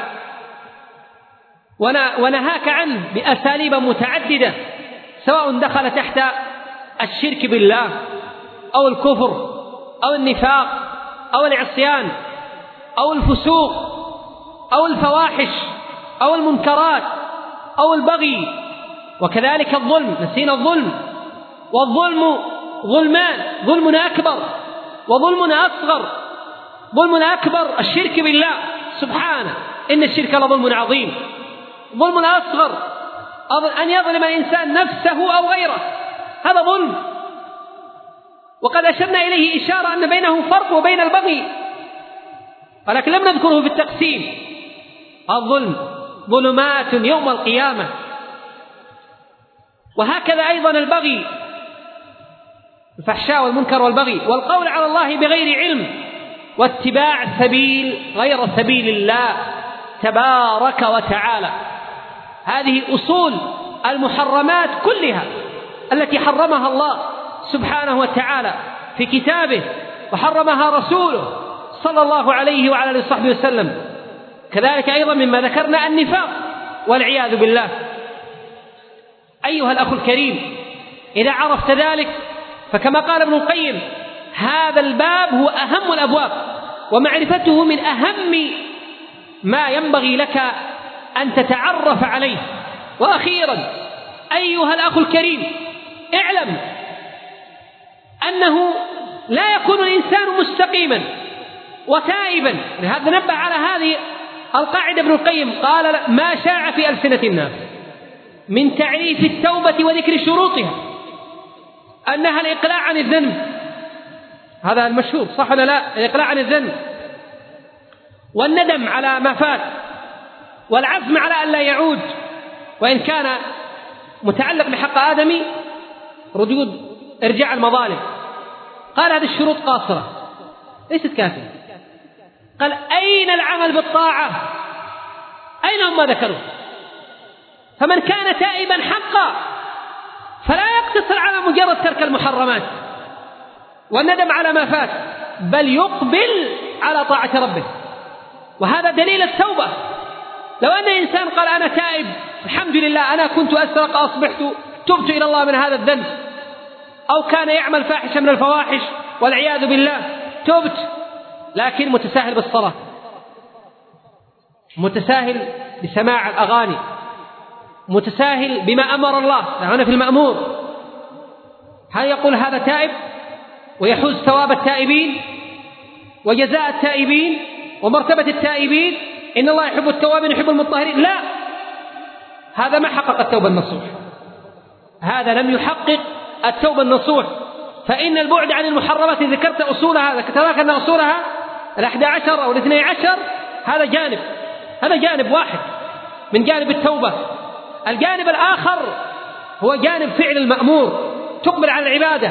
ونهاك عنه بأساليب متعددة، سواء دخل تحت الشرك بالله أو الكفر أو النفاق أو العصيان أو الفسوق أو الفواحش أو المنكرات أو البغي، وكذلك الظلم. نسينا الظلم، والظلم ظلمان، ظلم أكبر وظلم أصغر. ظلم أكبر الشرك بالله سبحانه، إن الشرك لظلم عظيم. ظلم أصغر أن يظلم الإنسان نفسه أو غيره، هذا ظلم، وقد أشرنا إليه إشارة أن بينه فرق وبين البغي، ولكن لم نذكره في التقسيم. الظلم ظلمات يوم القيامة. وهكذا أيضا البغي، الفحشاء والمنكر والبغي، والقول على الله بغير علم، واتباع سبيل غير سبيل الله تبارك وتعالى. هذه أصول المحرمات كلها التي حرمها الله سبحانه وتعالى في كتابه، وحرمها رسوله صلى الله عليه وعلى آله وصحبه وسلم. كذلك أيضا مما ذكرنا النفاق والعياذ بالله. أيها الأخ الكريم، إذا عرفت ذلك فكما قال ابن القيم هذا الباب هو أهم الأبواب، ومعرفته من أهم ما ينبغي لك أن تتعرف عليه. وأخيرا أيها الأخ الكريم، اعلم أنه لا يكون الإنسان مستقيما وتائبا. لهذا نبه على هذه القاعدة ابن القيم، قال ما شاع في ألسنة الناس من تعريف التوبة وذكر شروطها أنها الإقلاع عن الذنب، هذا المشهور صح ولا لا؟ الإقلاع عن الذنب والندم على ما فات والعزم على أن لا يعود، وإن كان متعلق بحق آدمي ردود إرجاع المظالم. قال هذه الشروط قاصرة ليست كافية. قال أين العمل بالطاعة؟ أين هم ما ذكروا؟ فمن كان تائبا حقا فلا يقتصر على مجرد ترك المحرمات والندم على ما فات، بل يقبل على طاعة ربه، وهذا دليل التوبة. لو أن إنسان قال أنا تائب الحمد لله، أنا كنت أسرق أصبحت تبت إلى الله من هذا الذنب، أو كان يعمل فاحشة من الفواحش والعياذ بالله تبت، لكن متساهل بالصلاة، متساهل بسماع الأغاني، متساهل بما أمر الله، هنا في المأمور، هل يقول هذا تائب ويحوز ثواب التائبين وجزاء التائبين ومرتبة التائبين؟ إن الله يحب التوابين يحب المطهرين. لا، هذا ما حقق التوبة النصوح، هذا لم يحقق التوبة النصوح. فإن البعد عن المحرمات ذكرت أصولها، ذكرت أن أصولها الأحد عشر أو الاثني عشر، هذا جانب، هذا جانب واحد من جانب التوبة. الجانب الآخر هو جانب فعل المأمور، تقبل على العبادة.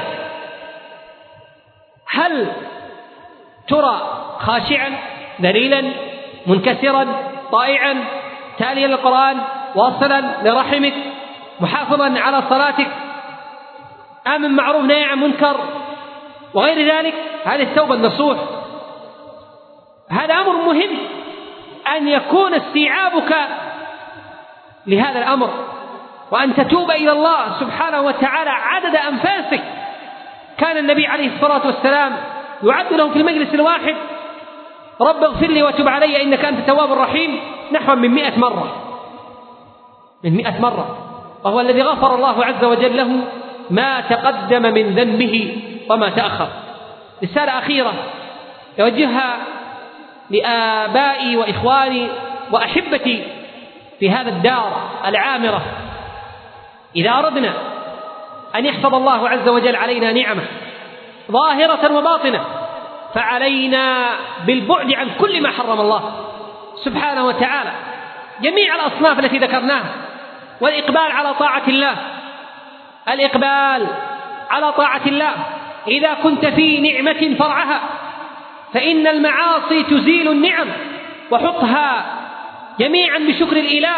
هل ترى خاشعا ذليلا منكسرا طائعا تاليا للقرآن واصلا لرحمك محافظا على صلاتك آمن معروف نهي عن منكر وغير ذلك؟ هذه التوبة النصوح. هذا أمر مهم أن يكون استيعابك لهذا الأمر، وأن تتوب إلى الله سبحانه وتعالى عدد أنفاسك. كان النبي عليه الصلاة والسلام يعد له في المجلس الواحد رب اغفر لي وتب علي إنك أنت التواب الرحيم نحو من مئة مرة، من مئة مرة، وهو الذي غفر الله عز وجل له ما تقدم من ذنبه وما تأخر. رسالة أخيرة يوجهها لآبائي وإخواني وأحبتي في هذا الدار العامرة: إذا أردنا أن يحفظ الله عز وجل علينا نعمة ظاهرة وباطنة فعلينا بالبعد عن كل ما حرم الله سبحانه وتعالى، جميع الأصناف التي ذكرناها، والإقبال على طاعة الله، الإقبال على طاعة الله. إذا كنت في نعمة فرعها، فإن المعاصي تزيل النعم، وحطها جميعا بشكر الإله،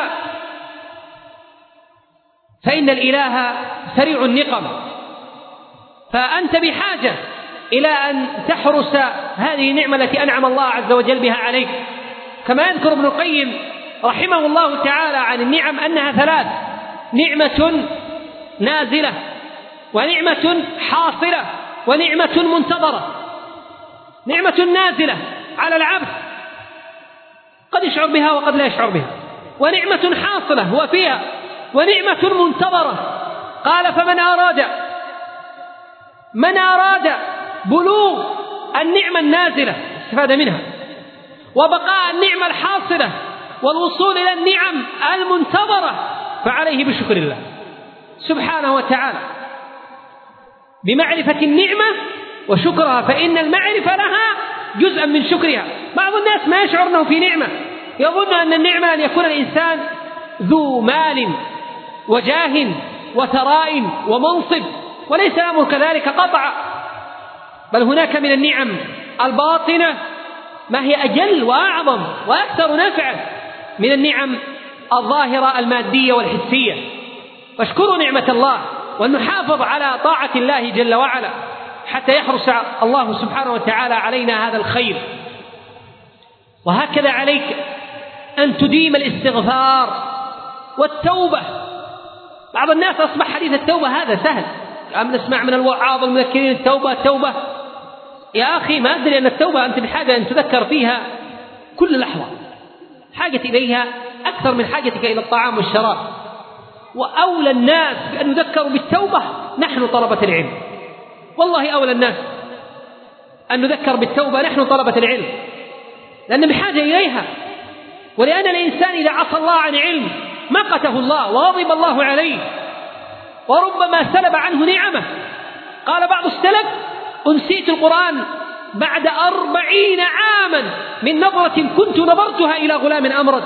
فإن الإله سريع النقم. فأنت بحاجة إلى أن تحرس هذه النعمة التي أنعم الله عز وجل بها عليك. كما يذكر ابن القيم رحمه الله تعالى عن النعم أنها ثلاث: نعمة نازلة، ونعمة حاصلة، ونعمة منتظرة. نعمة نازلة على العبد قد يشعر بها وقد لا يشعر بها، ونعمة حاصلة هو فيها، ونعمة منتظرة. قال: فمن أراد من أراد بلوغ النعمة النازلة استفاد منها، وبقاء النعمة الحاصلة، والوصول إلى النعم المنتظرة، فعليه بشكر الله سبحانه وتعالى بمعرفة النعمة وشكرها، فإن المعرفة لها جزءا من شكرها. بعض الناس ما يشعر أنه في نعمة، يظن أن النعمة أن يكون الإنسان ذو مال وجاه وثراء ومنصب، وليس الأمر كذلك قطعا، بل هناك من النعم الباطنة ما هي أجل وأعظم وأكثر نفعا من النعم الظاهرة المادية والحسية. فاشكروا نعمة الله، ونحافظ على طاعة الله جل وعلا حتى يحرس الله سبحانه وتعالى علينا هذا الخير. وهكذا عليك أن تديم الاستغفار والتوبة. بعض الناس أصبح حديث التوبة هذا سهل، أم نسمع من الوعاظ المذكرين التوبة التوبة. يا أخي ما أدري أن التوبة أنت بحاجة أن تذكر فيها كل لحظة، حاجة إليها أكثر من حاجتك إلى الطعام والشراب. وأولى الناس بأن نذكروا بالتوبة نحن طلبة العلم، والله أولى الناس أن نذكر بالتوبة نحن طلبة العلم، لأن بحاجة إليها. ولأن الإنسان إذا عصى الله عن علم مقته الله وغضب الله عليه، وربما سلب عنه نعمه. قال بعض السلف: أنسيت القرآن بعد أربعين عاما من نظرة كنت نظرتها إلى غلام أمرد.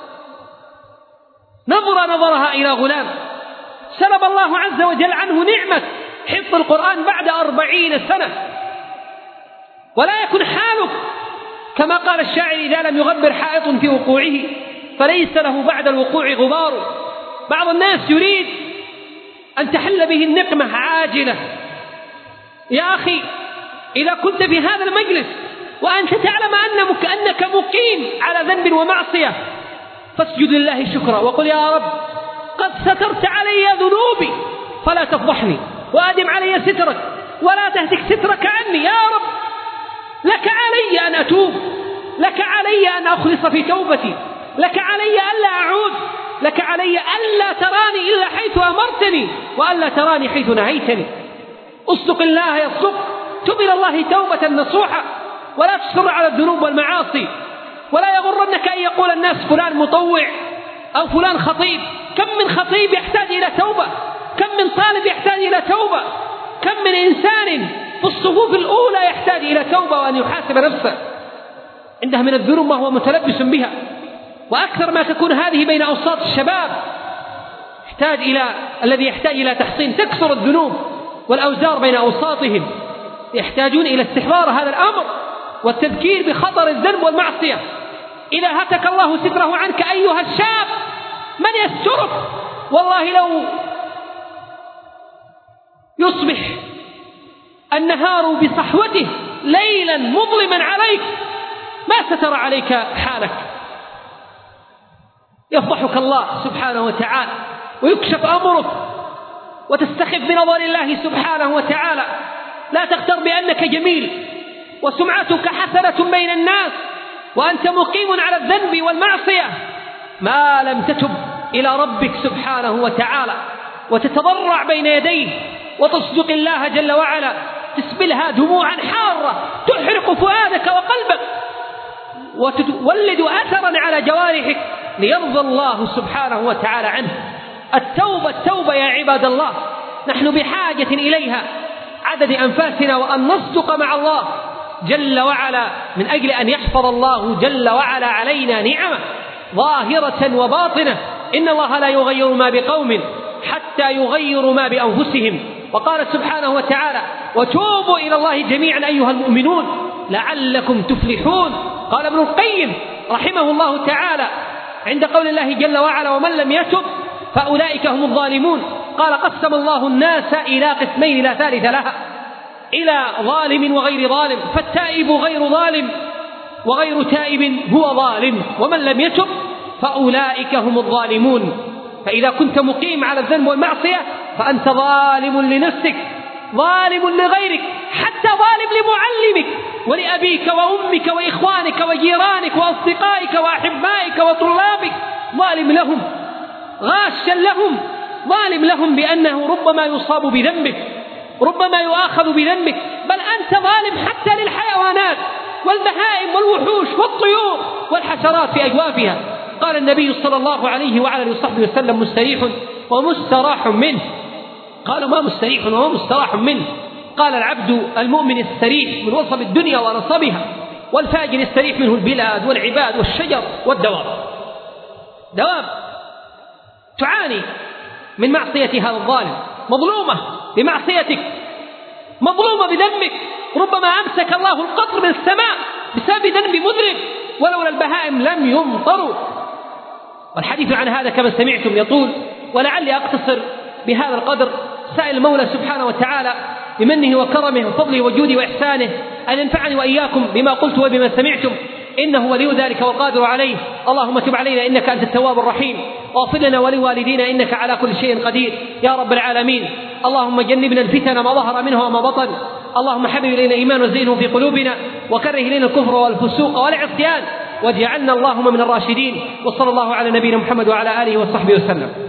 نظرة نظرها إلى غلام، سلب الله عز وجل عنه نعمة حفظ القرآن بعد أربعين سنة. ولا يكن حالك كما قال الشاعر: إذا لم يغبر حائط في وقوعه فليس له بعد الوقوع غبار. بعض الناس يريد أن تحل به النقمة عاجلة. يا أخي إذا كنت في هذا المجلس وأنت تعلم أنك, أنك مقيم على ذنب ومعصية، فاسجد لله شكرا وقل: يا رب قد سترت علي ذنوبي فلا تفضحني، وأدم علي سترك ولا تهتك سترك عني. يا رب لك علي أن أتوب، لك علي أن أخلص في توبتي، لك علي ألا أعود لك علي ألا تراني إلا حيث أمرتني وألا تراني حيث نهيتني. اصدق الله يصدق، تب إلى الله توبة نصوحة، ولا تصر على الذنوب والمعاصي. ولا يغرنك أن يقول الناس فلان مطوع أو فلان خطيب. كم من خطيب يحتاج إلى توبة، كم من طالب يحتاج إلى توبة، كم من إنسان في الصفوف الأولى يحتاج إلى توبة وأن يحاسب نفسه. عندها من الذنوب ما هو متلبس بها، وأكثر ما تكون هذه بين أوساط الشباب يحتاج إلى الذي يحتاج إلى تحصين. تكثر الذنوب والأوزار بين أوساطهم، يحتاجون إلى استحضار هذا الأمر والتذكير بخطر الذنب والمعصية. إذا هتك الله ستره عنك أيها الشاب، من يسترك؟ والله لو يصبح النهار بصحوته ليلا مظلما عليك ما ستر عليك حالك. يفضحك الله سبحانه وتعالى ويكشف أمرك وتستخف بنظر الله سبحانه وتعالى. لا تغتر بأنك جميل وسمعتك حسنة بين الناس وأنت مقيم على الذنب والمعصية ما لم تتب إلى ربك سبحانه وتعالى وتتضرع بين يديه وتصدق الله جل وعلا، تسبلها دموعا حارة تحرق فؤادك وقلبك وتولد أثرا على جوارحك ليرضى الله سبحانه وتعالى عنه. التوبة التوبة يا عباد الله، نحن بحاجة إليها عدد أنفاسنا، وأن نصدق مع الله جل وعلا من أجل أن يحفظ الله جل وعلا علينا نعمة ظاهرة وباطنة. إن الله لا يغير ما بقوم حتى يغيروا ما بأنفسهم. وقال سبحانه وتعالى: وتوبوا إلى الله جميعا أيها المؤمنون لعلكم تفلحون. قال ابن القيم رحمه الله تعالى عند قول الله جل وعلا: ومن لم يتب فأولئك هم الظالمون. قال: قسم الله الناس إلى قسمين لا ثالث لها، إلى ظالم وغير ظالم، فالتائب غير ظالم وغير تائب هو ظالم، ومن لم يتب فأولئك هم الظالمون. فإذا كنت مقيم على الذنب والمعصية فأنت ظالم لنفسك، ظالم لغيرك، حتى ظالم لمعلمك ولأبيك وأمك وإخوانك وجيرانك وأصدقائك وأحبائك وطلابك، ظالم لهم، غاشا لهم، ظالم لهم بأنه ربما يصاب بذنبك، ربما يؤاخذ بذنبك، بل أنت ظالم حتى للحيوانات والبهائم والوحوش والطيور والحشرات في أجوافها. قال النبي صلى الله عليه وعلى آله وصحبه وسلم: مستريح ومستراح منه. قالوا: ما مستريح وما مستراح منه؟ قال: العبد المؤمن يستريح من وصب الدنيا ونصبها، والفاجر يستريح منه البلاد والعباد والشجر والدواب. دواب تعاني من معصية هذا الظالم، مظلومة بمعصيتك، مظلومة بذنبك، ربما أمسك الله القطر من السماء بسبب ذنب مذنب، ولولا البهائم لم يمطروا. والحديث عن هذا كما سمعتم يطول، ولعلي أقتصر بهذا القدر، سائل المولى سبحانه وتعالى بمنه وكرمه وفضله وجوده وإحسانه أن ينفعني وإياكم بما قلت وبما سمعتم، إنه ولي ذلك والقادر عليه. اللهم تب علينا إنك أنت التواب الرحيم، واغفر لنا ولوالدينا إنك على كل شيء قدير يا رب العالمين. اللهم جنبنا الفتن ما ظهر منها وما بطن. اللهم حبب إلينا الإيمان وزينه في قلوبنا، وكره إلينا الكفر والفسوق والعصيان، واجعلنا اللهم من الراشدين. وصلى الله على نبينا محمد وعلى آله وصحبه وسلم.